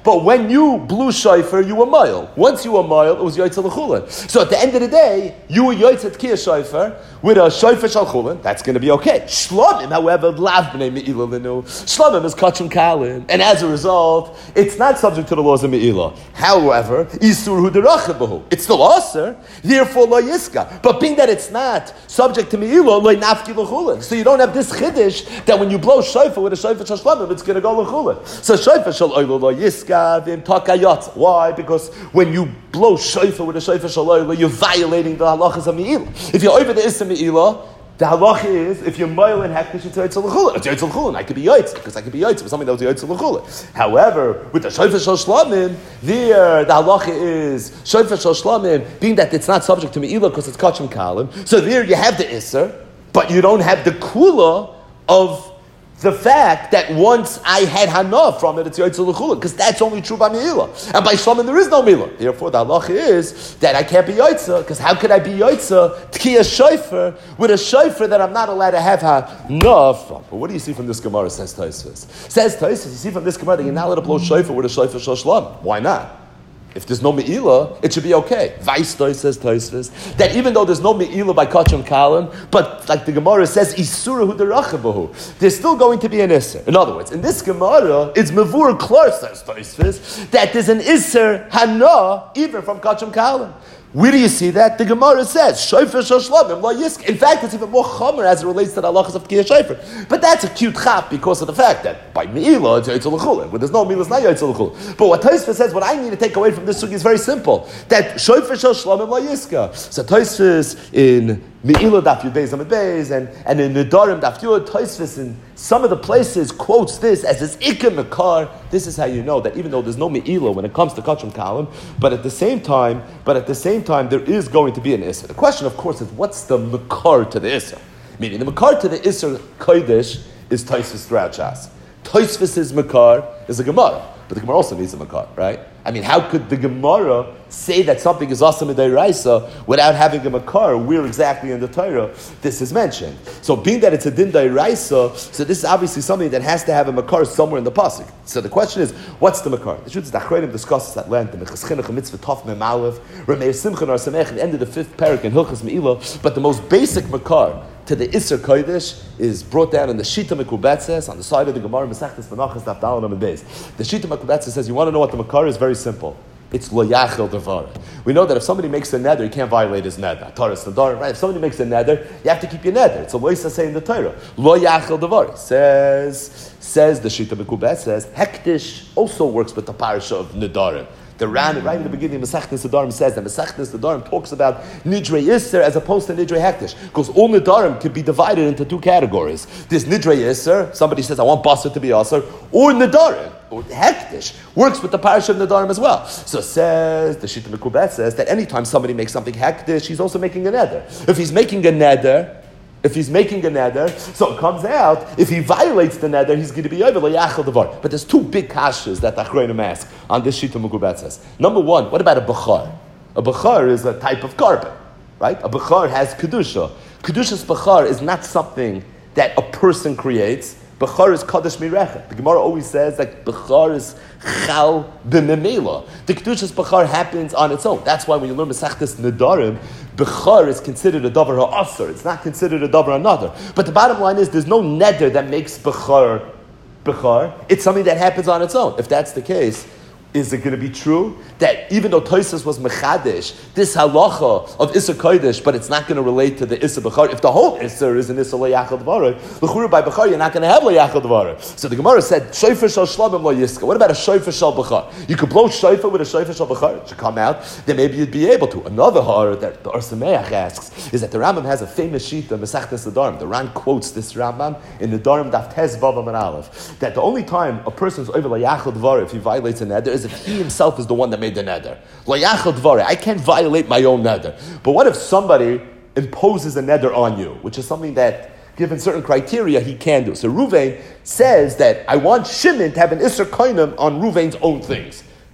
But when you blew shofar, you were mile. Once you were mile, it was Yotzei L'chulin. So at the end of the day, you were Yotzei Tkiyah shofar with a shofar shal chulin. That's going to be okay. Shlomim, however, lav b'nei me'ilah lenu. Shlomim is kachum kalin. And as a result, it's not subject to the laws of me'ilah. However, isur hu derachim b'hu. It's still aser, therefore lo yiska. But being that it's not subject to me'ilah, lo nafki l'chulin. So you don't have this chiddush that when you blow shofar with a shofar shal shlomim, it's going to go l'chulin. So shofar shal oilo lo yiska v'im takayot. Why? Because when you blow shofar with a shofar shal oilo, you're violating the halachas of me'ilah. If you're over the isser me'ilah, the halacha is, if you're mile and hektish, it's Yotzei L'chulin. It's Yotzei L'chulin. I could be Yotzei, because I could be Yotzei with something that was Yotzei L'chulin. However, with the shofar shal shlamim, there, the halacha is, shofar shal shlamim, being that it's not subject to me'ilah because it's kachim kalim, so there you have the isser, but you don't have the kula of the fact that once I had hana from it, it's Yotzei L'chulin, because that's only true by me'ilah. And by shlamim, there is no me'ilah. Therefore, the halacha is that I can't be Yotzei, because how could I be Yotzei, tkiyah shofar, with a shofar that I'm not allowed to have hana from? But what do you see from this Gemara, says Tosfos? Says Tosfos, you see from this Gemara that you're not allowed to blow shofar with a shofar shal shlamim. Why not? If there's no me'ilah, it should be okay. Vaistoi, says Tosfos, that even though there's no me'ilah by kachim kalim, but like the Gemara says, isura hu derachabahu, there's still going to be an isser. In other words, in this Gemara, it's mevur klar, says Tosfos, that there's an isser hana even from kachim kalim. Where do you see that? The Gemara says, shofar shal shlamim lo yisk. In fact, it's even more chomer as it relates to the halachas of tkiyah shofar. But that's a cute chap because of the fact that by me'ilah, it's Yotzei L'chulin. When there's no me'ilah, it's not Yotzei L'chulin. But what Tosfos says, what I need to take away from this sugi is very simple. That shofar shal shlamim lo yiska. So Tosfos in Me'ilah daf yud beis amid beis, and, and in Nedarim daf yud, Tosfos in some of the places quotes this as his ikar makar. This is how you know that even though there's no me'ilah when it comes to kachim kalim, but at the same time, but at the same time there is going to be an isser. The question, of course, is what's the makar to the isser? Meaning the makar to the isser kodesh is Tosfos throughout Shas. Tosfos' makar is a Gemara, but the Gemara also needs a makar, right? I mean, how could the Gemara say that something is asam d'oraisa without having a makar? Where exactly in the Torah this is mentioned? So, being that it's a din d'oraisa, so this is obviously something that has to have a makar somewhere in the pasuk. So the question is, what's the makar? The truth is, the Achronim discusses at length in the Cheschinach Mitzvah Tov Mem Aleph, Rameir Simcha Nar Samech, at the end of the fifth parak in Hilchas Me'ilah. But the most basic makar to the Isser Kodesh is brought down in the Shita Mekubetzes on the side of the Gemara Masechtas Menachos Daf Daled Amud Beis. The Shita Mekubetzes says, you want to know what the makar is? Very simple. It's lo yachil devara. We know that if somebody makes a neder, he can't violate his neder. Taras nadar, right? If somebody makes a neder, you have to keep your neder. It's a loisa say in the Torah. Lo yachil devara. Says, says the Shita Mekubet says, hektish also works with the parasha of nedarim. The Ran, right in the beginning, Masechtas Nedarim says that Masechtas Nedarim talks about Nidrei Yisser as opposed to Nidrei Hektish. Because all Nedarim could be divided into two categories. There's Nidrei Yisser, somebody says, I want Basar to be Asar, or Nedarim, or Hektish, works with the parish of Nedarim as well. So says, the Shita Mekubet says that anytime somebody makes something Hektish, he's also making a neder. If he's making a neder, If he's making a neder, so it comes out, if he violates the neder, he's going to be over l'yachal devar. But there's two big kashas that the Achronim ask on this Shita Mekubet says. Number one, what about a bechar? A bechar is a type of carpet, right? A bechar has kedusha. Kedusha's bechar is not something that a person creates. Bechar is kadosh mirechet. The Gemara always says that bechar is chal b'memela. The kedusha's bechar happens on its own. That's why when you learn Masechtas Nedarim, bechar is considered a davar ha'asar. It's not considered a davar another. But the bottom line is, there's no neder that makes bechar bechar. It's something that happens on its own. If that's the case, is it going to be true that even though Tosfos was mechadesh, this halacha of Issa Kodesh, but it's not going to relate to the Issa Bechar? If the whole Issa is an Issa L'yachal Dvara, l'churu by Bechar, you're not going to have L'yachal Dvara. So the Gemara said, Shofar Shal Shlamim Lo Yiska. What about a Shofar Shal Bechar? You could blow Shofar with a Shofar Shal Bechar. It should come out, then maybe you'd be able to. Another horror that the Or Sameach asks is that the Rambam has a famous sheet of Masechtas Nedarim. The Ran quotes this Rambam in the Nedarim Daf Tes Vav Amud Aleph, that the only time a person is over L'yachal Dvara if he violates a neder is if he himself is the one that made the neder. L'yachal dvare, I can't violate my own neder. But what if somebody imposes a neder on you, which is something that, given certain criteria, he can do? So Ruvain says that I want Shimon to have an Isser Koinim on Ruvain's own things.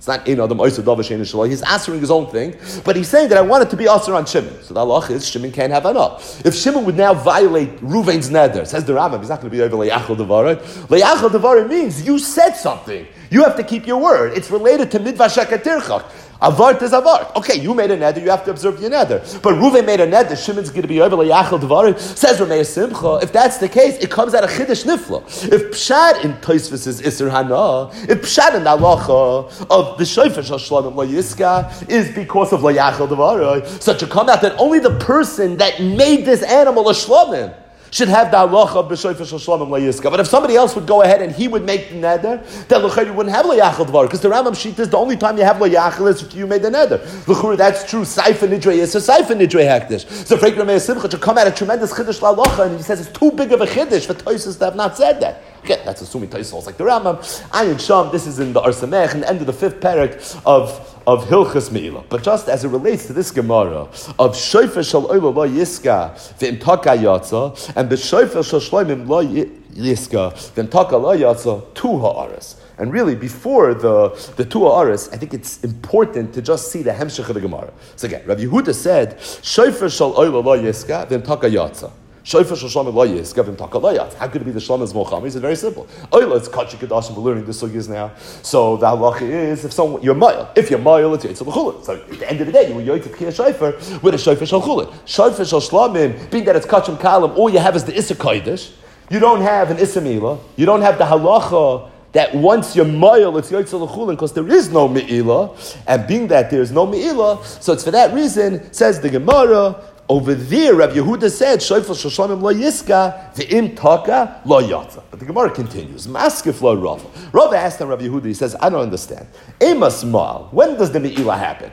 It's not in Adam Oysa Dava Shein Shalai. He's answering his own thing, but he's saying that I want it to be Asr on Shimon. So the halach is Shimon can't have Hana. If Shimon would now violate Ruvain's neder, says the Rambam, he's not going to be over Le'achal Devarim. Le'achal Devarim means you said something. You have to keep your word. It's related to Midva Shakatirchach. Avart is avart. Okay, you made a neder, you have to observe your neder. But Ruvain made a neder, Shimon's going to be over Le'achal Devarim. Says Ramei Simcha, if that's the case, it comes out of Chiddush Nifla. If Pshad in Tosfos is Isser Hana, if Pshad in the halacha of the Shofar Shal Shlamim Lo Yiska is because of Le'achal Devarim, so to come out that only the person that made this animal a Shlamim should have the halacha of b'shofar shel shlamim layiska. But if somebody else would go ahead and he would make the neder, then l'chayr you wouldn't have layachal dvar, because the Rambam sheet is the only time you have layachal is if you made the neder. L'chayr, that's true. Saifa nidrei is a saifa nidrei hektish. So Freik Ramei Simcha to come out a tremendous chiddush la'alacha, and he says it's too big of a chiddush for Tosfos to have not said that. Okay, that's assuming Tosfos like the Rambam. Ayin Sham, this is in the Ar Samech, in the end of the fifth parak of of Hilchas Me'ilah. But just as it relates to this Gemara of Shofar Shal Oila Lo Yiska V'im Taka Yatza and the Shofar Shal Shloimim Lo Yiska V'im Taka Lo Yatza Tu Ha'aras. And really, before the, the Tu Ha'aras, I think it's important to just see the Hemshech of the Gemara. So again, Rav Yehuda said, Shofar Shal Oila Lo Yiska V'im Taka Yatza. Shofar Shal Shloimim Lo Yiska V'im Taka Lo Yatza. How could it be the Shloimim Zmocham? It's very simple. Oila, it's Kachi Kedashim, we're learning this sugyas now. So the halacha is, if someone, you're mile. If you're mile, it's Yitzhak L'chulin. So at the end of the day, you were Yitzhak Kiyah Shofar with a Shofar Shal Chulin. Shofar Shal Shlamim, being that it's Kachim Kalam, all you have is the Issa Kodesh. You don't have an Issa Milah. You don't have the halacha that once you're mile, it's Yitzhak L'chulin, because there is no Me'ilah. And being that there is no Me'ilah, so it's for that reason, says the Gemara, over there, Rabbi Yehuda said, "Shofar shel shlamim lo yiska, ve'im taka lo yatza." But the Gemara continues. Maskif lo Rava. Rava asked him, Rabbi Yehuda, he says, "I don't understand. Emas mal. When does the me'ilah happen?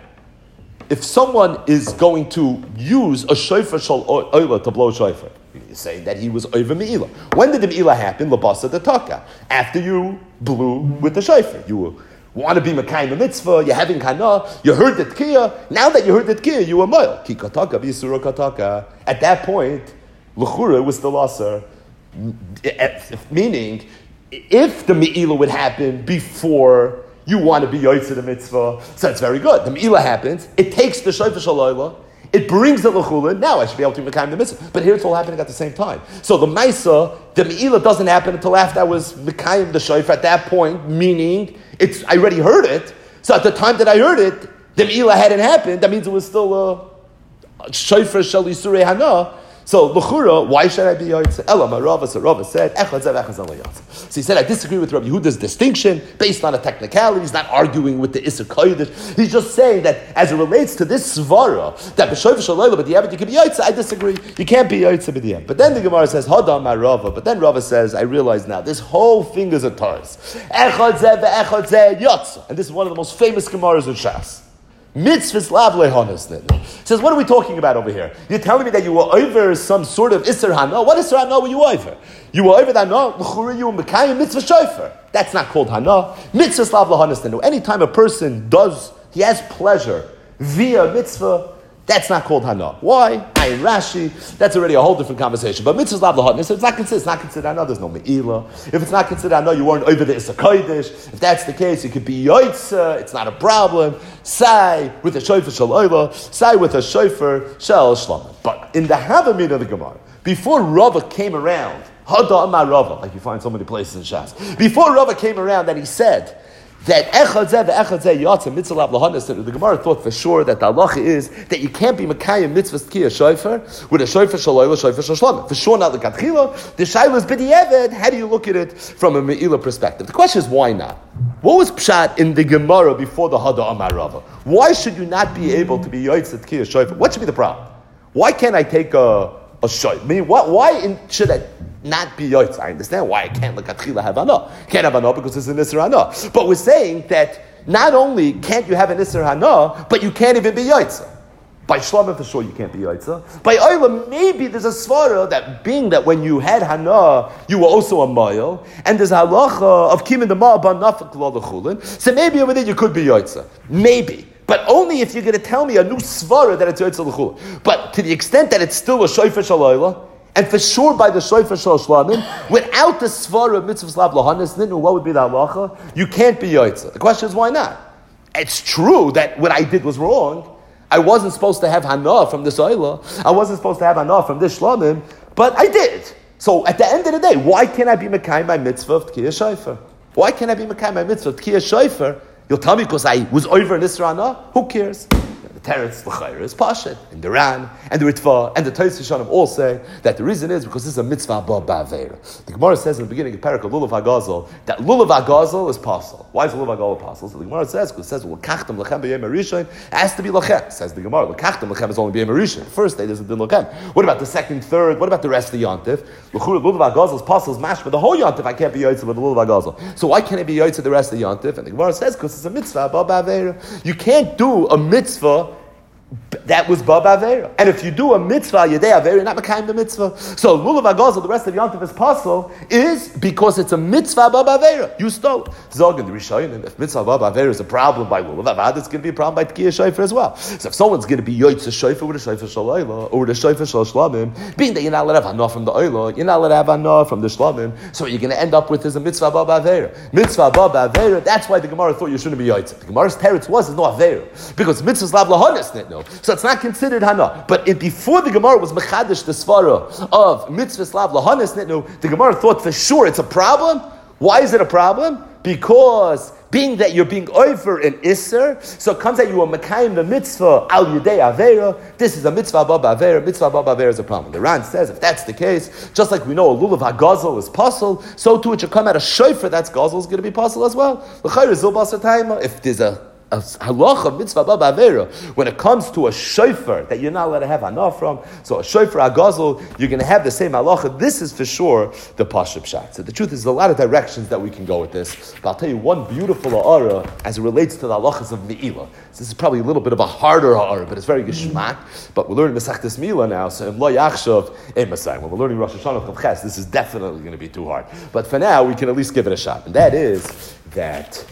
If someone is going to use a shofar shel oila to blow shofar, you're saying that he was over me'ilah. When did the me'ilah happen? Labasa de taka. After you blew with the shofar, you were." Want to be Mekayim a mitzvah, you're having Hana, you heard the Tkiyah, now that you heard the Tkiyah, you were Moil. Ki kataka b'yisura kataka. At that point, L'chura was still Asar. Meaning, if the Me'ilah would happen before you want to be Yotzei the mitzvah, so it's very good. The Me'ilah happens, it takes the Shofar Shalayla, it brings the L'chula, now I should be able to be Mekayim the mitzvah. But here it's all happening at the same time. So the Maisa, the Me'ilah doesn't happen until after I was Mekayim the Shofar at that point, meaning, It's, I already heard it, so at the time that I heard it, the Me'ilah hadn't happened, that means it was still a Shofar Shel Yisurei Hana. So, L'chura, why should I be Yotzei? Elam, Rava, so Rava said, Echad Zev, Echad Zev, So he said, I disagree with Rabbi Yehuda's distinction, based on a technicality. He's not arguing with the Isser Kodesh. He's just saying that, as it relates to this Svara, that B'Shofar Shel Oila, but the you can be Yotzei, I disagree. You can't be Yotzei by the end. But then the Gemara says, Hadam, my Rava. But then Rava says, I realize now, this whole thing is a Taurus. Echad Zev, Echad Zev, Yotzei. And this is one of the most famous Gemaras in Shas. Mitzvahs lav lehanas. Says, what are we talking about over here? You're telling me that you were over some sort of Isser Hana. What Isser Hana were you over? You were over that Hana, l'chura you were Mekayim mitzvah shofar. That's not called Hana. Mitzvahs lav lehanas. Anytime a person does, he has pleasure via mitzvah, that's not called Hana. Why? Ayin Rashi, that's already a whole different conversation. But mitzvahs lav lehanas, if it's not considered, it's not considered Hana, there's no Me'ilah. If it's not considered Hana, you weren't over the Issa Kodesh. If that's the case, you could be Yotzei, it's not a problem. Sai with a shofar shel oila, sai with a shofar shel shlamim. But in the Havamid of the Gemara, before Rava came around, Hada Amar Rava, like you find so many places in Shas, before Rava came around and he said that Echad Zeh ve'Echad Zeh Yatzeh mitzvah lav lahanas, the Gemara thought for sure that the halacha is that you can't be Mekayim mitzvah tkiyah shofar with a shofar shel oila, shofar shel shlamim. For sure not l'katchila. The shayla is b'di'eved. How do you look at it from a Me'ilah perspective? The question is, why not? What was pshat in the Gemara before the Hada Amar Rava? Why should you not be able to be Yotzei tkiyah shofar? What should be the problem? Why can't I take a a shofar? I mean, why, why in, should I not be Yotzei? I understand why I can't l'katchila have Hana. Can't have Hana because it's an Isser Hana. But we're saying that not only can't you have an Isser Hana, but you can't even be Yotzei. By Shlamim, for sure, you can't be Yotzei. By Oila, maybe there's a svara that being that when you had Hana, you were also a Mayel, and there's a halacha of Kimin the Ma'aban Nafak Lo L'chulin, so maybe over there you could be Yotzei. Maybe. But only if you're going to tell me a new svara that it's Yotzei L'chulin. But to the extent that it's still a Shofar Shel Oila, and for sure by the Shofar Shel Shlamim, without the svara of mitzvahs lav lahanas, then what would be the halacha? You can't be Yotzei. The question is, why not? it's true that what I did was wrong. I wasn't supposed to have hana from this oila. I wasn't supposed to have hana from this shlamim, but I did. So at the end of the day, why can't I be mekayim my mitzvah of tkiyah shofar? Why can't I be mekayim my mitzvah of tkiyah shofar? You'll tell me because I was over in Isra hana? Who cares? The Teretz, the Chayr is Pashat, and the Ran, and the Ritva, and the Tais Yishanim all say that the reason is because this is a mitzvah ba ba'aveira. The Gemara says in the beginning of Parak of Lulav HaGazel that Lulav HaGazel is possible. Why is Lulav HaGazel possible? So the Gemara says, because it says, L'kachtem lechem b'yem harishon, it has to be lachem. Says the Gemara, L'kachtem lechem is only b'yem harishon. The first day there's a din lachem. What about the second, third? What about the rest of the Yontif? Lulav HaGazel is possible, is mash, but the whole Yontif I can't be yotzeh with the Lulav HaGazel. So why can't it be yotzeh the rest of the Yontif? And the Gemara says, because it's a mitzvah ba ba'aveira. You can't do a mitzvah that was Ba Ba'aveira. And if you do a mitzvah, Yedei Aveira, you're not Mekayim the mitzvah. So Lulav HaGazel, the rest of Yontif is possible, is because it's a mitzvah Ba Ba'aveira. You stole. Zog in the Rishonim, if mitzvah Ba Ba'aveira is a problem by Lulav Avad, it's going to be a problem by Tkiyah Shofar as well. So if someone's going to be Yotzeh Shofar with a Shofar Shalayla, or with a Shofar Shal Shlamim, being that you're not allowed to have Hana from the Oyla, you're not allowed to have Hana from the Shlamim, so what you're going to end up with is a mitzvah Ba Ba'aveira. Mitzvah Ba Ba'aveira, that's why the Gemara thought you shouldn't be Yotzeh. The Gemara's teretz was, it's no Aveira. Because mitzvah's Lav Lahanis, no. So it's not considered Hana. But it, before the Gemara was Mechadish the Svara of Mitzvah Slav Lahanis Nitnu, the Gemara thought for sure it's a problem. Why is it a problem? Because being that you're being over in Isser, so it comes that you are Mekayim the mitzvah al Yudei Aveira. This is a mitzvah ba ba'aveira. Mitzvah ba ba'aveira is a problem. The Ran says if that's the case, just like we know a lulav hagazel is puzzle, so too it should come out a shofar that's gazel is going to be puzzle as well. If there's a A halacha mitzvah ba ba'aveira, when it comes to a shofar that you're not allowed to have hana from, so a shofar agazel, you're going to have the same halacha. This is for sure the pashut pshat. So the truth is, there's a lot of directions that we can go with this. But I'll tell you one beautiful ha'ara as it relates to the halachas of me'ilah. So this is probably a little bit of a harder ha'ara, but it's very geschmack. But we're learning Masechtas Milah now, so in lo yachshav ein masayim. When we're learning Rosh Hashanah Chav Ches, this is definitely going to be too hard. But for now, we can at least give it a shot, and that is that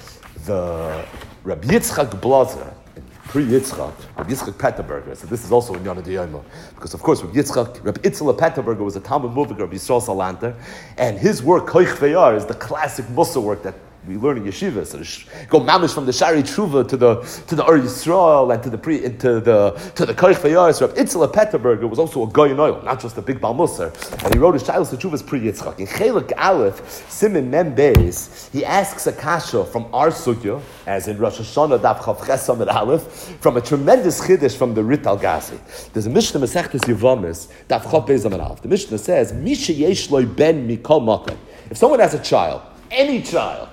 the Rabbi Yitzchak Blazer, pre-Yitzchak, Rabbi Yitzchak Petterberger. So this is also in Yonah D'Yoma, because of course Rabbi Yitzchak, Rabbi Itzela Petterberger was a Talmud Muvik, Rabbi Yisrael Salanter, and his work Koich Veyar is the classic Mussar work that we learn in yeshiva. So go mamish from the Shari Tshuva to the to the Ur Yisrael and to the pre into the to the Koich Veyar. Rabbi Itzela Petterberger was also a Goyen Oil, not just a big Baal Musar, and he wrote his Shilas Teshuvas pre Yitzchak. In Chelik Aleph, Simin Mem Beis, he asks a kasha from our sugya, as in Rosh Hashanah Daf Chav Ches Samid Aleph, from a tremendous chiddush from the Rit Al Gazi. There's a Mishnah Masechtas Yevamis Daf Chav Beis Samid Aleph. The Mishnah says, "Misha yesh lo ben mikol makom." If someone has a child, any child,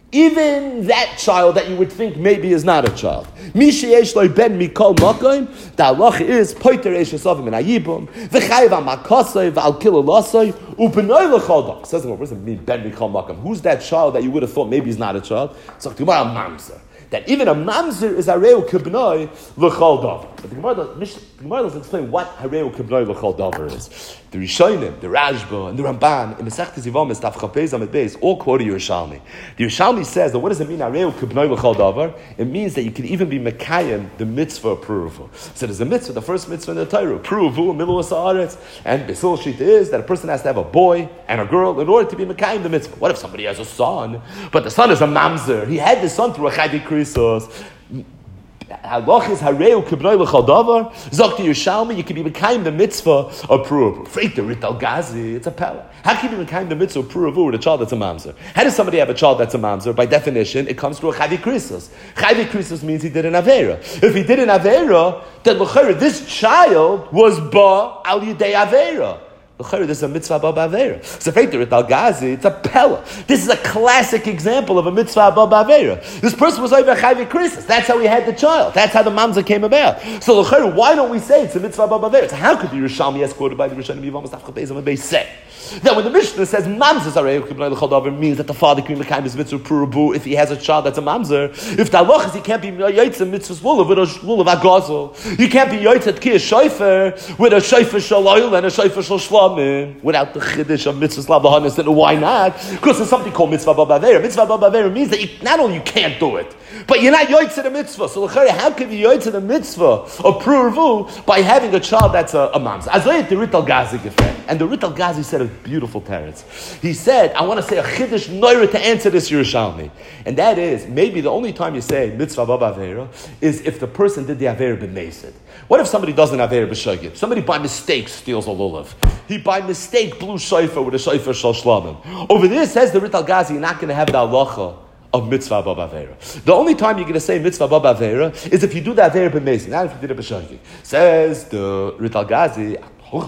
even that child that you would think maybe is not a child, Misha yesh lo ben mikol makom, the halacha is poiter eish esavim min hayibum v'chayiv al makasay v'al kilalasay u'benoy l'chol dam. Says the word, what does it mean ben mikol makom? Who's that child that you would have thought maybe is not a child? So the Gemara mamzer, that even a mamzer is hareu kibnoi l'chol davar. But the Gemara, the Gemara doesn't explain what hareu kibnoi l'chol davar is. The Rishonim, the Rashba, and the Ramban in Masechtas Yevamis Daf Chav Beis Amud Beis all quote Yerushalmi. The Yerushalmi says that what does it mean hareu kibnoi l'chol davar? It means that you can even be mekayim the mitzvah pruvu. So there's a mitzvah, the first mitzvah in the Torah, pruvu milu ha'aretz, and Besil Shita is that a person has to have a boy and a girl in order to be mekayim the mitzvah. What if somebody has a son, but the son is a mamzer? He had the son through a chaydik krisos. Halach is hareu kibnoi l'chol davar. Zok to Yerushalmi, you can be mekayim the mitzvah of pruvu. Freit the Rit Al Gazi, it's a pella. How can you be mekayim the mitzvah of pruvu with a child that's a mamzer? How does somebody have a child that's a mamzer? By definition, it comes through a chaydik krisos. Chaydik krisos means he did an avera. If he did an avera, then l'chayr, this child was ba al yidei avera. This is a mitzvah ba ba'aveira. So Rit Al Gazi, it's a pella. This is a classic example of a mitzvah ba ba'aveira. This person was over chayvik krisis. That's how he had the child. That's how the mamza came about. So why don't we say it's a mitzvah ba ba'aveira? So how could the Yerushalmi, as quoted by the Rishonim Yevamis Daf Chav Beis Amud Beis, say that when the Mishnah says mamzers are hareu kibnoi l'chol davar, means that the father can be mekayim his mitzvah pruvu if he has a child that's a mamzer? If the halach is he can't be yotzeh mitzvahs lulav with a lulav agazel, you can't be yotzeh tkiyah shofar with a shofar shel oil and a shofar shel shlamim without the chiddush of mitzvahs lav lahanis. Then why not? Because there's something called mitzvah ba ba'aveira. Mitzvah ba ba'aveira means that you, not only you can't do it, but you're not yotzeh the mitzvah. So how can you yotzeh the mitzvah of pruvu by having a child that's a, a mamzer? As the Rit Al Gazi gefragt. And the Rital Gazi said a beautiful teretz. He said, I want to say a chiddush noira to answer this Yerushalmi. And that is, maybe the only time you say mitzvah baba avera is if the person did the avera b'meisid. What if somebody doesn't have avera b'shogeg? Somebody by mistake steals a lulav. He by mistake blew shofar with a shofar shal shlamim. Over there says the Rital Gazi, you're not going to have the halacha of mitzvah baba avera. The only time you're going to say mitzvah baba avera is if you do the avera b'meisid, not if you did it b'shogeg. Says the Rital Gazi,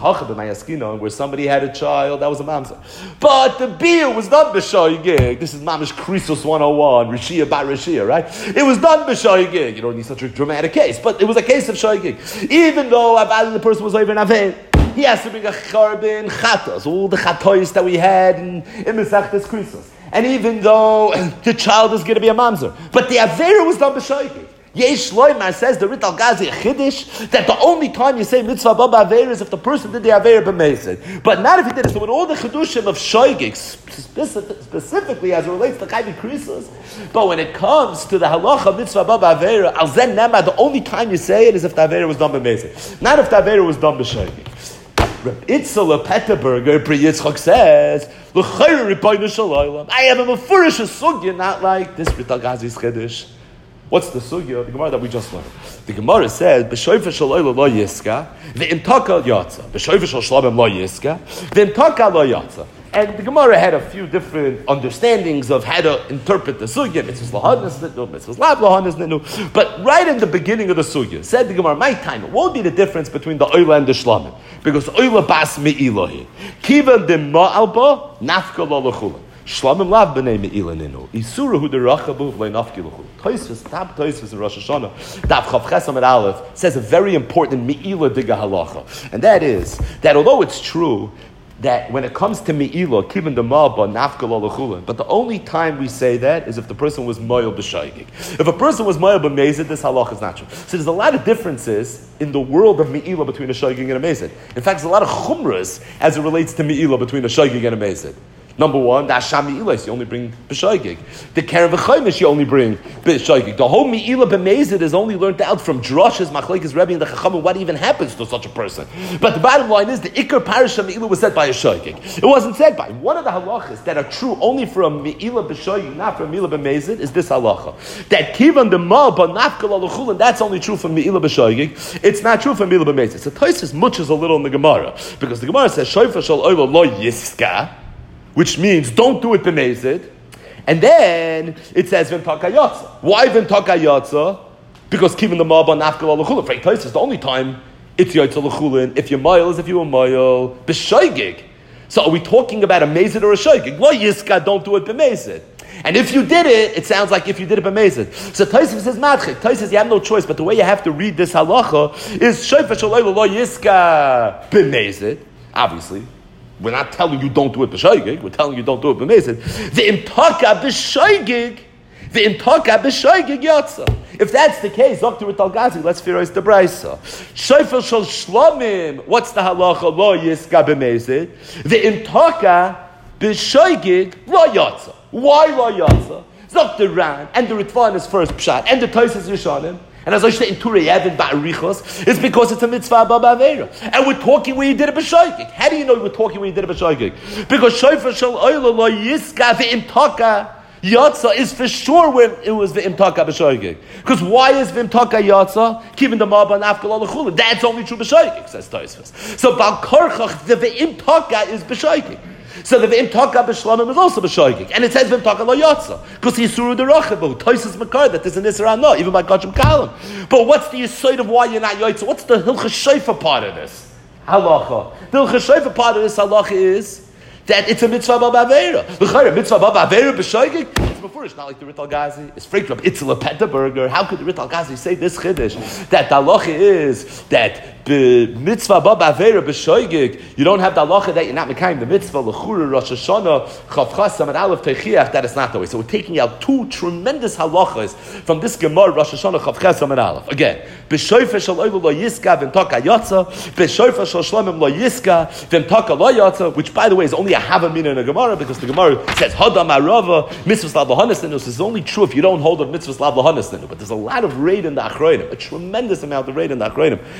where somebody had a child, that was a mamzer. But the beer was done b'shoigig. This is Mamish Krisos one oh one, Rishia bar Rishia, right? It was done b'shoigig. You don't need such a dramatic case, but it was a case of shoigig. Even though the person was over in Aveh, he has to bring a charbin chatas, all the chatois that we had in, in Mesachtes Krisos. And even though the child is going to be a mamzer, but the Avera was done b'shoigig. Yesh Loimar says the Rital Gazi Chiddush that the only time you say mitzvah baba avera is if the person did the avera b'meisid, but not if he did it. So with all the chidushim of shoigig, specific, specifically as it relates to chayvi krisos, but when it comes to the halacha mitzvah baba avera, al zen nema, the only time you say it is if the avera was done b'meisid, not if the avera was done b'shoigig. Reb Itzel Petterberger Pri Yitzchak says, "L'chayr ribono shel olam." I have a mefurish sugya, not like this Rital Gazi's Chiddush. What's the sugya? The Gemara that we just learned. The Gemara says, "B'shoifer shel oila lo yiska, ve'imtaka yatsa. B'shoifer shel shlamim lo yiska, ve'imtaka lo yatsa." And the Gemara had a few different understandings of how to interpret the sugya. Mitzvahs lahanas nitnu, mitzvahs lav lahanas nitnu. But right in the beginning of the sugya, said the Gemara, my time, what would be the difference between the oila and the shlamim? Because oila bas me'ilahi. Kiva de ma'alba, nafka lo l'chulah. Shlamim lav b'nei me'ila ninu. Isura hu derachabu v'lei nafki l'chul. Toisves, tab Toisves in Rosh Hashanah, Daf Chav Chesam and Aleph, says a very important me'ila diga halacha. And that is, that although it's true that when it comes to me'ila, kibin de ma'ba, nafka l'chulin, but the only time we say that is if the person was moyel b'shaygig. If a person was moyel b'mezid, this halacha is not true. So there's a lot of differences in the world of me'ila between a shaygig and a mezid. In fact, there's a lot of chumras as it relates to me'ila between a shaygig and a mezid. Number one, the Asham Me'ilah, you only bring B'shoigig. The Keren V'choimish, you only bring B'shoigig. The whole Me'ilah B'mezid is only learned out from Drash's, Machlekes Rebbe, and the Chachamim, what even happens to such a person. But the bottom line is, the Iker Parasha Me'ilah was said by a Shoigig. It wasn't said by him. One of the halachas that are true only from Me'ilah B'shoigig, not from Me'ilah B'mezid, is this halacha. That Kivan the Mal, but Nafkal Al-Chulin, that's only true from Me'ilah B'shoigig. It's not true from Me'ilah B'mezid. So Tosis muches a little in the Gemara. Because the Gemara says, Shoifa Shal Oila Lo Yiska, which means don't do it b'mezid, and then it says v'imtaka yatsa. Why v'imtaka yatsa? Because keeping the ma'aba nafkal l'chulin. Frank Tais is the only time it's yatsa l'chulin. If you're mile, is if you're mile b'shoigig. So are we talking about a mezid or a shoigig? Lo yiska, don't do it b'mezid. And if you did it, it sounds like if you did it b'mezid. So Tosfos says matchik. Tosfos says you have no choice, but the way you have to read this halacha is shoifa shaloy lo yiska b'mezid. Obviously. We're not telling you don't do it b'shoigig. We're telling you don't do it b'mezid. The imtaka b'shoigig, the imtaka b'shoigig yatsa. If that's the case, Doctor Rital Gazi, let's figure out the brayso. Shofel shel shlamim. What's the halacha? Lo yiska b'mezid. The imtaka b'shoigig lo yatsa. Why lo yatsa? Doctor Ran and the Ritva in his first pshat and the Tosfos Rishonim. And as I say in Turei Yavin Ba'arichos, it's because it's a mitzvah baba avera. And we're talking where you did it b'shoigig. How do you know we're talking where you did it b'shoigig? Because shofar shel oila lo yiska ve'imtaka yatsa is for sure when it was ve'imtaka b'shoigig. Because why is ve'imtaka yatsa? Keeping the ma'aba nafkal al-chulin. That's only true b'shoigig, says Tosfos. So Bal Korchach, the ve'imtaka is b'shoigig. So the v'imtaka b'shlamim is also b'shoigig, and it says v'imtaka lo yatsa because he's suru derachabu. Tosfos makar that there's an isra no even by Gachim Kalam. But what's the yisoid of why you're not yatsa? What's the hilchas shayfa part of this halacha? The hilchas shayfa part of this halacha is that it's a mitzvah baba avera. The mitzvah baba avera b'shoigig. It's before it's not like the Rital Gazi. It's freaked up. It's a Petterberger. How could the Rital Gazi say this chiddush that the halacha is that mitzvah baba avera b'shoigig, you don't have the halacha that you're not mekayim the mitzvah l'chura Rosh Hashanah chav chasam and aleph techiach. That is not the way. So we're taking out two tremendous halachas from this Gemara Rosh Hashanah chav chasam and aleph. Again, b'shoifer shel oila lo yiska v'imtaka yatsa, b'shoifer shel shlamim lo yiska v'imtaka lo yatsa, which by the way is only a havamina in a Gemara because the Gemara says hadam arava mitzvahs lav lahanas nenu. This is only true if you don't hold of mitzvahs lav lahanas nenu. But there's a lot of raid in the achronim, a tremendous amount of raid in the achronim based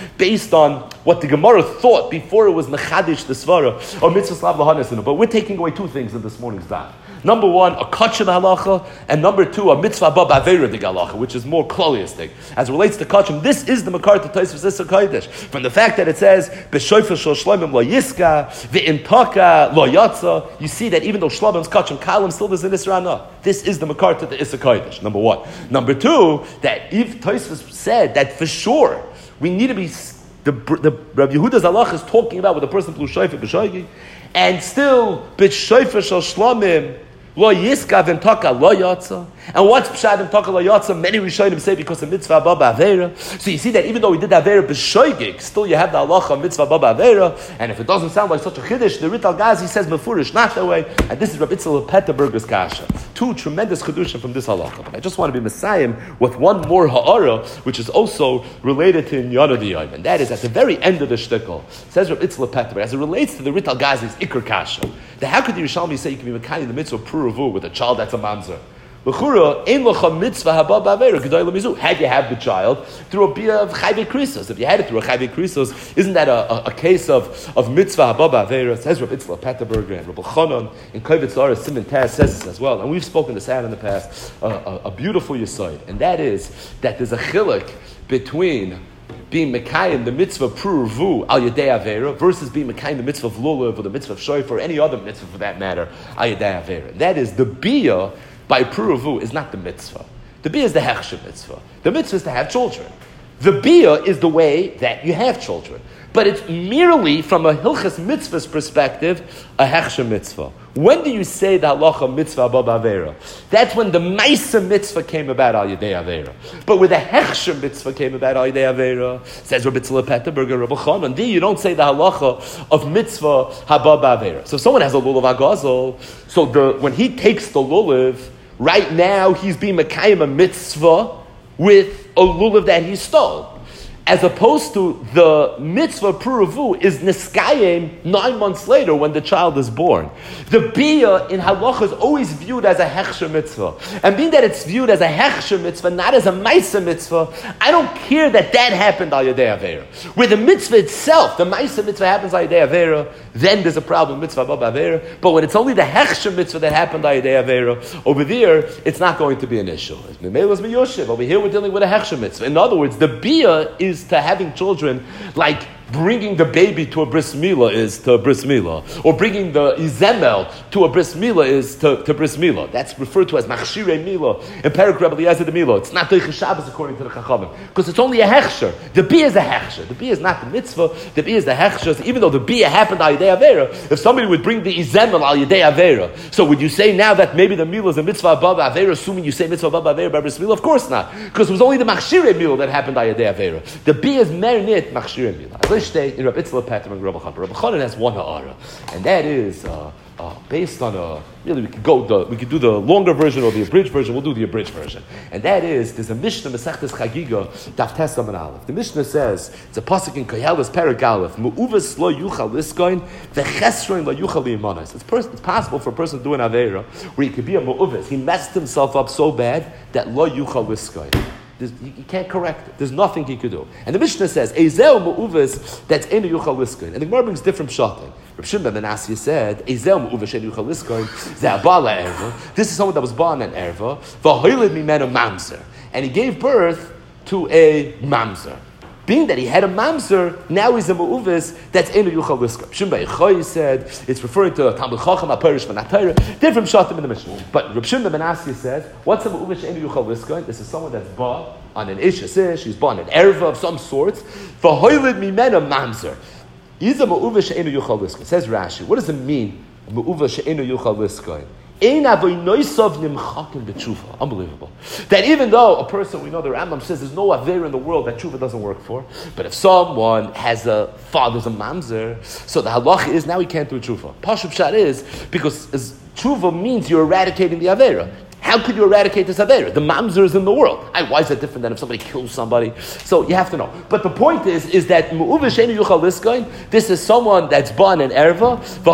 based on what the Gemara thought before it was mechadish the svara or mitzvah slav lahanesinu. But we're taking away two things in this morning's daf. Number one, a kachim halacha, and number two, a mitzvah ba b'avera dig halacha, which is more kloliistic. As it relates to kachim, this is the makar to Tosfos Issa Kodesh. From the fact that it says, b'shoifer shel shloimim lo yiska, v'imtaka lo yatsa, you see that even though shlomim's kachim kalim, still there's an Isra. This is the makar to the Issa Kodesh, number one. Number two, that if Tosfos said that for sure, we need to be, the, the Rabbi Yehuda's halacha is talking about with a person blew shofar b'shoigi, and still, b'shoifer shel shloimim, Lo yiska v'imtaka lo yatsa. And what's pshat v'imtaka lo yatsa? Many Rishonim say because of mitzvah abba b'avera. So you see that even though we did avera b'shoigig, still you have the halacha mitzvah abba b'avera. And if it doesn't sound like such a chiddush, the Rit al-Gazi says mefurish not that way. And this is Rabbi Itzel Petterberger's kasha. Two tremendous chedushim from this halacha. But I just want to be messiah with one more ha'ara, which is also related to Inyana D'Yom. And that is at the very end of the shtickle. Says Rabbi Itzel Petterberger, as it relates to the Rit al-Gazi's ikr kasha. The how could the Yerushalmi say you can be mekayim the mitzvah puravu with a child that's a mamzer? L'chura ein locha mitzvah haba b'avera g'day l'mizu. Had you have the child through a bia of chayvei krisos, if you had it through a chayvei krisos, isn't that a, a, a case of, of mitzvah haba b'avera? Says Rabbi Itzla Petterberger and Rabbi Chanan in Kovitz Lara Simon Taz says this as well, and we've spoken this out in the past. Uh, a, a beautiful yesod, and that is that there's a chiluk between being Mekayim, the mitzvah Pruvu al Yadei Avera, versus being Mekayim, the mitzvah of Lulav, or the mitzvah of Shofar, or any other mitzvah for that matter, al Yadei Avera. That is, the Biyah by Pruvu is not the mitzvah. The Biyah is the Hechsher mitzvah. The mitzvah is to have children. The Biyah is the way that you have children. But it's merely, from a Hilchas Mitzvah's perspective, a Hechsher mitzvah. When do you say the halacha mitzvah abba b'avera? That's when the Maisa mitzvah came about al Yadei Avera. But when the Hechsher mitzvah came about al Yadei Avera, says Rabbi Tzila Petterberger, Rabbi Chanan, you don't say the halacha of mitzvah haba b'avera. So if someone has a lulav agazel, so the when he takes the lulav, right now he's being mekayim a mitzvah with a lulav that he stole. As opposed to the mitzvah puravu is niskayim nine months later when the child is born. The biyah in halacha is always viewed as a hechsher mitzvah. And being that it's viewed as a hechsher mitzvah, not as a maisa mitzvah, I don't care that that happened al Yadei Avera. Where the mitzvah itself, the maisa mitzvah happens al Yadei Avera, then there's a problem with mitzvah abba Avera. But when it's only the hechsher mitzvah that happened al Yadei Avera, over there, it's not going to be an issue. Over here we're dealing with a hechsher mitzvah. In other words, the biyah is to having children like bringing the baby to a bris milah is to a bris milah, or bringing the izemel to a bris milah is to, to bris milah. That's referred to as machshirei milah in Perek Rebbe Eliezer the milah. It's not Teichas Shabbos according to the Chachamim, because it's only a hechsher. The biyah is a hechsher. The biyah is not the mitzvah. The biyah is the hechsher. So even though the biyah happened al Yadei Avera, if somebody would bring the izemel al Yadei Avera, so would you say now that maybe the milah is a mitzvah above Avera, assuming you say mitzvah above Avera by bris milah? Of course not, because it was only the machshirei milah that happened al Yadei Avera. The biyah is merinit machshirei milah. State in Rabbi Itzla Petterberger and Rabbi Chanan. Rabbi Chanan has one ha'ara, and that is uh, uh, based on a really we could go the we could do the longer version or the abridged version. We'll do the abridged version, and that is there's a Mishnah Masechtas Chagiga Daf Tes Amud Aleph. The Mishnah says it's a pasuk in Koheles Perek Aleph. Mu'uvas lo yuchal liskoin v'chesroin lo yuchal limanos. It's pers- it's possible for a person to do an avera where he could be a mu'uvas. He messed himself up so bad that lo yuchal liskoin. There's, you can't correct it. There's nothing he could do. And the Mishnah says, Ezel mu'uvis, that's enu yuchal liskoin. And the Gemara brings different pshatim. Reb Shimon ben Asya said, Ezel mu'uvis enu yuchal liskoin, ze'abala erva. This is someone that was born in erva. V'hoilid mimenu mamzer. And he gave birth to a mamzer. Being that he had a mamzer, now he's a mu'uvis, that's enu yuchal liskoin. Shimon ben Yochai said, it's referring to Talmud Chacham, HaPerish, Manatayra, different pshatim in the Mishnah. But Reb Shimon ben Asya says, what's a mu'uvis enu yuchal liskoin? This is someone that's born on an isha ish, he's born an erva of some sort. V'hoilid mimenu mamzer. He's a mu'uvis she'enu yuchal liskoin. Says Rashi, what does it mean, mu'uvis she'enu yuchal liskoin? Unbelievable. That even though a person, we know the Rambam says there's no aver in the world that tshuva doesn't work for, but if someone has a father's a mamzer, so the halach is now he can't do tshuva. Pashup Pshat is because as tshuva means you're eradicating the avera. How could you eradicate this Aveira? The mamzer is in the world. I, why is that different than if somebody kills somebody? So you have to know. But the point is, is that this is someone that's born in erva.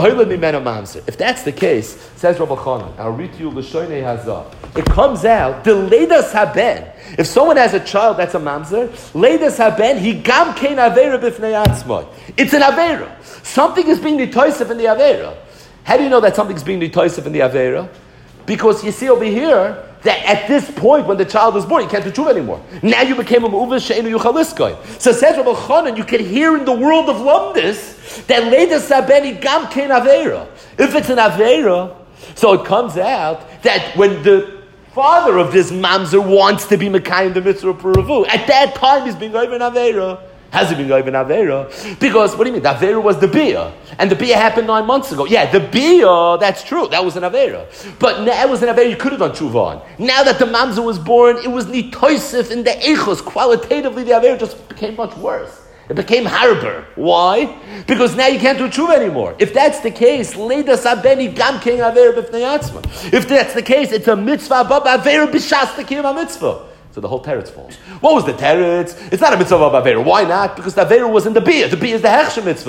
If that's the case, says Rabbi Chanan, I'll read to you L'shoinei Hazah. It comes out the leidas haben. If someone has a child that's a mamzer, leidas haben he gam kein Aveira b'fnei atzmai. It's an Aveira. Something is being nitoisef in the Aveira. How do you know that something's being nitoisef in the Aveira? Because you see over here that at this point when the child is born, you can't do tshuva anymore. Now you became a me'uva she'enu yuchaliskoy. So says Rabbi Chanan, you can hear in the world of lumdis that leidas sabeni gam kein aveira. If it's an aveira, so it comes out that when the father of this mamzer wants to be mekayim the mitzvah puravu, at that time he's being over an aveira. Has it been over an Aveira? Because, what do you mean? The Aveira was the Bia. And the Bia happened nine months ago. Yeah, the Bia, that's true. That was an Aveira. But now it was an Aveira you could have done tshuva on. Now that the Mamzer was born, it was Nitoisif in the Eichos. Qualitatively, the Aveira just became much worse. It became harber. Why? Because now you can't do tshuva anymore. If that's the case, Leida Sabeni Gam King Aveira B'fnei Atzma. If that's the case, it's a mitzvah above Aveira B'shas Tekiyam mitzvah. So the whole teretz falls. What was the teretz? It's not a mitzvah of Aveira. Why not? Because the Aveira was in the Bia. The Bia is the Hechsher mitzvah.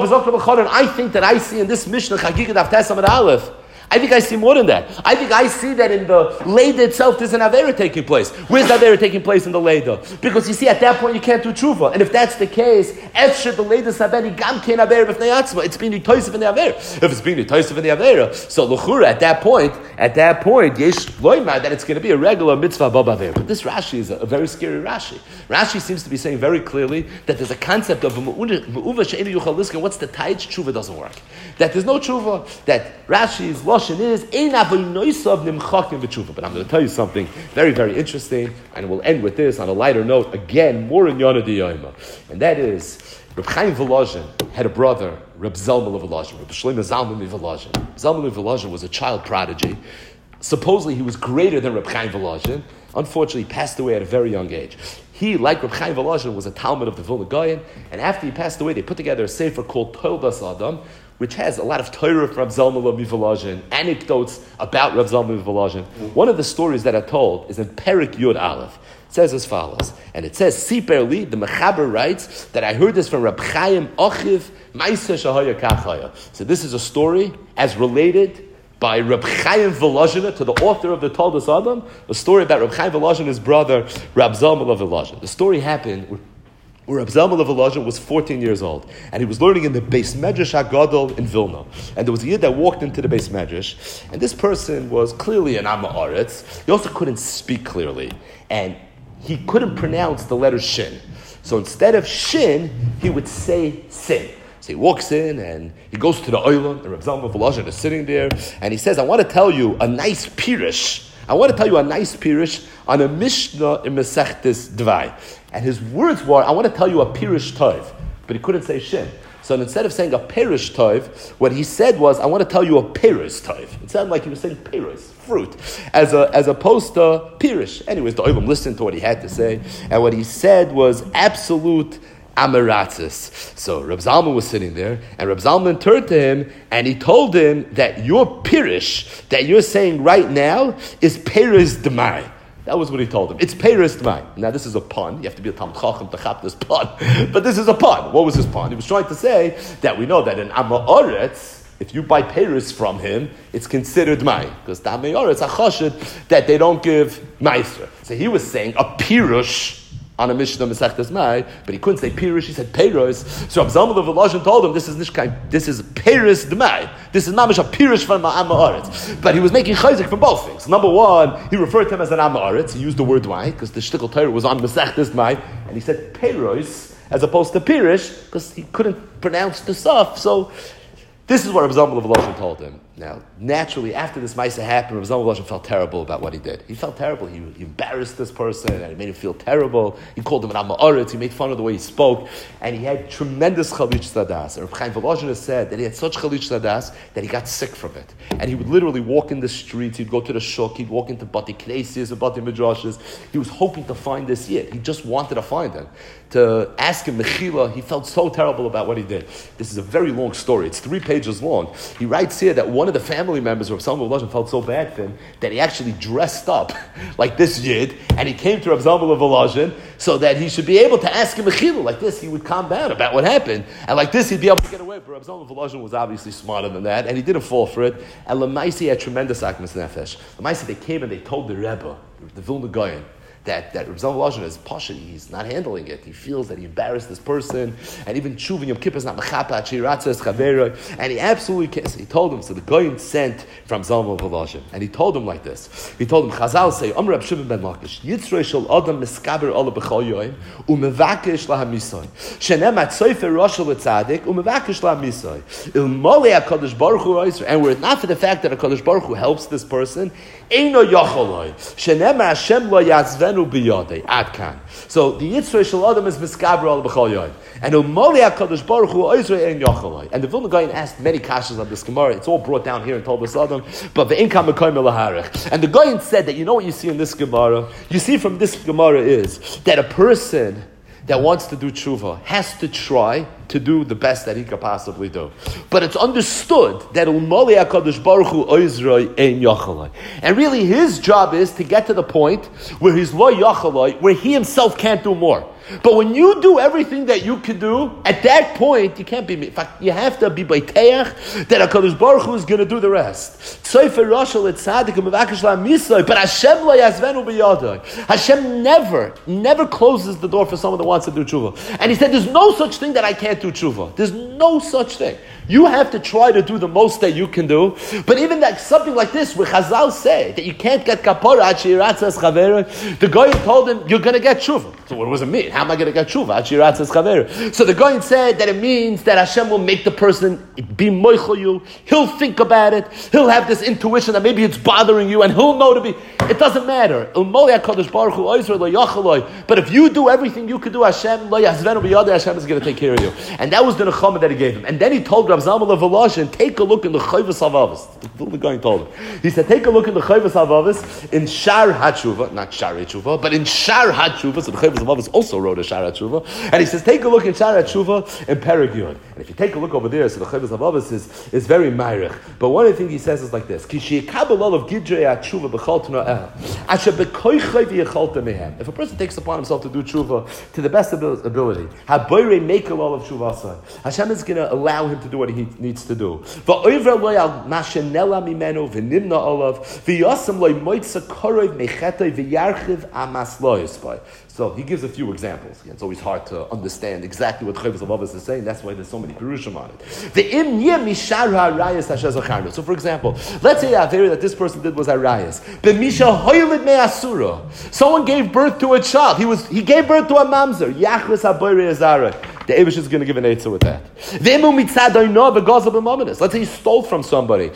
Oh, I think that I see in this Mishnah, Chagigat Avtes Amid Aleph, I think I see more than that. I think I see that in the Leda itself there's an Aveira taking place. Where's the Aveira taking place in the Leda? Because you see, at that point you can't do tshuva. And if that's the case, Efsher the Leda Sabeni Gam Kein Aveira B'fnei Atzma. It's being Nitoisef in the Aveira. If it's being Nitoisef in the Aveira, so L'chura at that point, at that point, Yesh Loimar, that it's going to be a regular mitzvah above Aveira. But this Rashi is a, a very scary Rashi. Rashi seems to be saying very clearly that there's a concept of Me'uva She'enu Yuchal Liskan. What's the taich? Tshuva doesn't work. That there's no tshuva. That Rashi's Lashon is Ein Avoinoisav Nimchakim V'tshuva. But I'm going to tell you something very, very interesting, and we'll end with this on a lighter note. Again, more in Yonah D'Yoma. And that is, Reb Chaim Volozhin had a brother, Reb Zalman of Volozhin, Reb Shlomo Zalman of Volozhin. Zalman of Volozhin was a child prodigy. Supposedly he was greater than Reb Chaim Volozhin. Unfortunately, he passed away at a very young age. He, like Reb Chaim Volozhin, was a Talmud of the Vilna Gaon, and after he passed away, they put together a sefer called Toldas Adam, which has a lot of Torah from Reb Zalman of Volozhin, anecdotes about Reb Zalman of Volozhin. One of the stories that are told is in Perik Yud Aleph. It says as follows, and it says, Siper Li, the Mechaber writes, that I heard this from Reb Chaim Ochiv, Maisa Shahaya Kachaya. So this is a story as related by Reb Chaim Volozhin to the author of the Toldos Adam, a story about Reb Chaim Volozhin and his brother, Reb Zalman of Volozhin. The story happened where Reb Zalman of Volozhin was fourteen years old, and he was learning in the Beis Medrash HaGadol in Vilna. And there was a yid that walked into the Beis Medrash, and this person was clearly an Am Haaretz. He also couldn't speak clearly, and he couldn't pronounce the letter Shin. So instead of Shin, he would say Sin. So he walks in and he goes to the Oilam, and Reb Zalman of Volozhin is sitting there, and he says, I want to tell you a nice Pirish. I want to tell you a nice Pirish on a Mishnah in Masechtes Dvai. And his words were, I want to tell you a Pirish Tov. But he couldn't say Shin. So instead of saying a Pirish Tov, what he said was, I want to tell you a Pirish Tov. It sounded like he was saying Pirish, fruit, as a, as opposed to Pirish. Anyways, the Oilam listened to what he had to say, and what he said was absolute Amaratzis. So Reb Zalman was sitting there, and Reb Zalman turned to him, and he told him that your Pirish, that you're saying right now, is Pirish Demai. That was what he told him. It's Peiris D'mai. Now this is a pun. You have to be a Talmud Chacham to chap this pun. But this is a pun. What was his pun? He was trying to say that we know that in Am Haaretz, if you buy Peiris from him, it's considered D'mai. Because the Am Haaretz are chashid that they don't give Meiser. So he was saying a Pirush on a Mishnah Masechtes Mai, but he couldn't say Pirush, he said Peiros. So Reb Zalman of Volozhin told him, this is Nishkai, this is Peiros D'mai. This is Mamish a Pirush from Am Haaretz. But he was making chayzik from both things. Number one, he referred to him as an Am Haaretz. He used the word D'mai, because the Shtickle Torah was on Masechtes Mai, and he said Peiros, as opposed to Pirush, because he couldn't pronounce the Suf. So this is what Reb Zalman of Volozhin told him. Now, naturally, after this Maisa happened, Reb Zalman of Volozhin felt terrible about what he did. He felt terrible. He, he embarrassed this person, and it made him feel terrible. He called him an Am Haaretz. He made fun of the way he spoke, and he had tremendous chalich sadas. And Reb Chaim Volozhin has said that he had such chalich sadas that he got sick from it. And he would literally walk in the streets. He'd go to the shuk. He'd walk into Bati Knesias and Bati Midrashes. He was hoping to find this yid. He just wanted to find him. To ask him mechila, he felt so terrible about what he did. This is a very long story. It's three pages long. He writes here that one one of the family members of Zalman of Volozhin felt so bad for him that he actually dressed up like this Yid, and he came to Rav Zalman of Volozhin so that he should be able to ask him a chilul. Like this, he would calm down about what happened, and like this, he'd be able to get away. But Rav Zalman of Volozhin was obviously smarter than that, and he didn't fall for it. And Lamaisi had tremendous akmas nefesh. Lamaisi, they came and they told the Rebbe, the Vilna Gaon, that that Rav Zalman of Volozhin is pasha, he's not handling it. He feels that he embarrassed this person, and even Tshuva Yom Kippur is not mechapa achiratzes chavera, and he absolutely can't. So he told him. So the Gaon sent from Zalman of Volozhin, and he told him like this. He told him, Chazal say, Amr Rab Shimon ben Lakish, Yitzrei shel Adam miskaber ola b'chol yoyim umevakish lahamisoy shenem atzoyfer rosh letzadik umevakish lahamisoy il mole HaKadosh Baruch Hu Yisrael. And were it not for the fact that HaKadosh Baruch Hu helps this person, Eino Yacholoi shenem Hashem lo yazvenu biyodei adkan. So the Yitzrei shel Adam is miskaber ola b'chol yoyim, and il mole HaKadosh Baruch Hu Yisrael ein Yacholoi. And the Vilna Gaon asked many kashas on this Gemara. It's all brought down here and told us Adam, but the income and the Gaon said that, you know what you see in this Gemara? You see from this Gemara is that a person that wants to do tshuva has to try to do the best that he could possibly do. But it's understood that Umali HaKadosh Baruch Hu Oizroi Ein Yachalai. And really his job is to get to the point where he's Lo Yachalai, where he himself can't do more. But when you do everything that you can do, at that point, you can't be, in fact, you have to be Baiteach, that HaKadosh Baruch Hu is going to do the rest. But Hashem lo yazvenu b'yadai. Hashem never, never closes the door for someone that wants to do tshuva. And he said, there's no such thing that I can't do tshuva. There's no such thing. You have to try to do the most that you can do. But even that something like this, where Chazal say that you can't get kapara achi ratzas chavera, the guy told him, you're going to get tshuva. So what does it mean? How am I going to get tshuva? Achi ratzas chavera. So the guy said that it means that Hashem will make the person be moichel you. He'll think about it. He'll have this intuition that maybe it's bothering you, and he'll know to be. It doesn't matter. But if you do everything you could do, Hashem Hashem is going to take care of you. And that was the nechama that he gave him. And then he told Rav Zalman of Volozhin, take a look in the Chayvus Havavos. The guy told him. He said, take a look in the Chayvus Havavos in Shar HaTshuva, not Shar HaTshuva, but in Shar HaTshuva. So the Chayvus Havavos also wrote a Shar HaTshuva. And he says, take a look in Shar HaTshuva in Perek Yud. And if you take a look over there, so the Chayvus Havavos is, is very ma'irich. But one of the things he says is like this. If a person takes upon himself to do tshuva to the best ability, Hashem is going to allow him to do what he needs to do. So he gives a few examples. It's always hard to understand exactly what Chayvus Havavos is saying. That's why there's so many Pirushim on it. So for example, let's say the Avera that this person did was Arayas. Someone gave birth to a child. He was he gave birth to a mamzer. The Eibush is going to give an eitzah with that. Let's say he stole from somebody.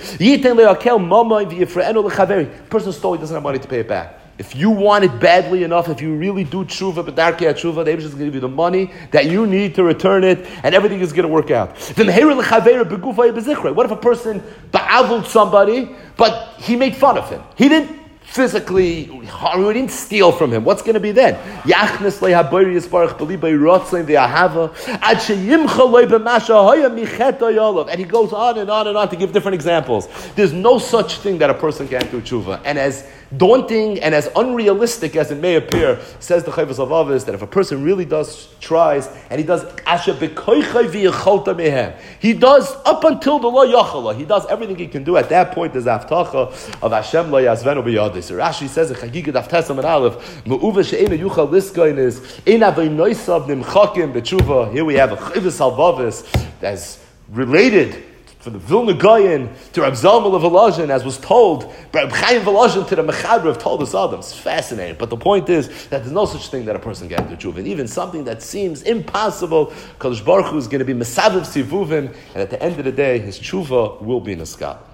The person stole, he doesn't have money to pay it back. If you want it badly enough, if you really do tshuva, but darkei tshuva, the Eibush is going to give you the money that you need to return it, and everything is going to work out. What if a person ba'avled somebody, but he made fun of him? He didn't physically, we didn't steal from him. What's going to be then? And he goes on and on and on to give different examples. There's no such thing that a person can't do tshuva. And as daunting and as unrealistic as it may appear, says the Chayvus Havavos, that if a person really does, tries, and he does he does up until the lo yachala, he does everything he can do. At that point, there's avtacha of Hashem lo yazvenu b'yadei. So Rashi says, Chagiga daf tesam and aleph, me'uva she'ena yuchal liskain is, ena v'noisav nimchakim b'tshuva. Here we have a Chayvus Havavos that's related from the Vilna Gaon to Rab Zalman of Volozhin, as was told by Rab Chaim Volozhin to the Mechaber of Toldos Adam. It's fascinating. But the point is that there's no such thing that a person can do tshuva. And even something that seems impossible, Kadosh Baruch Hu is going to be mesaviv sivuvim, and at the end of the day, his tshuva will be niskal.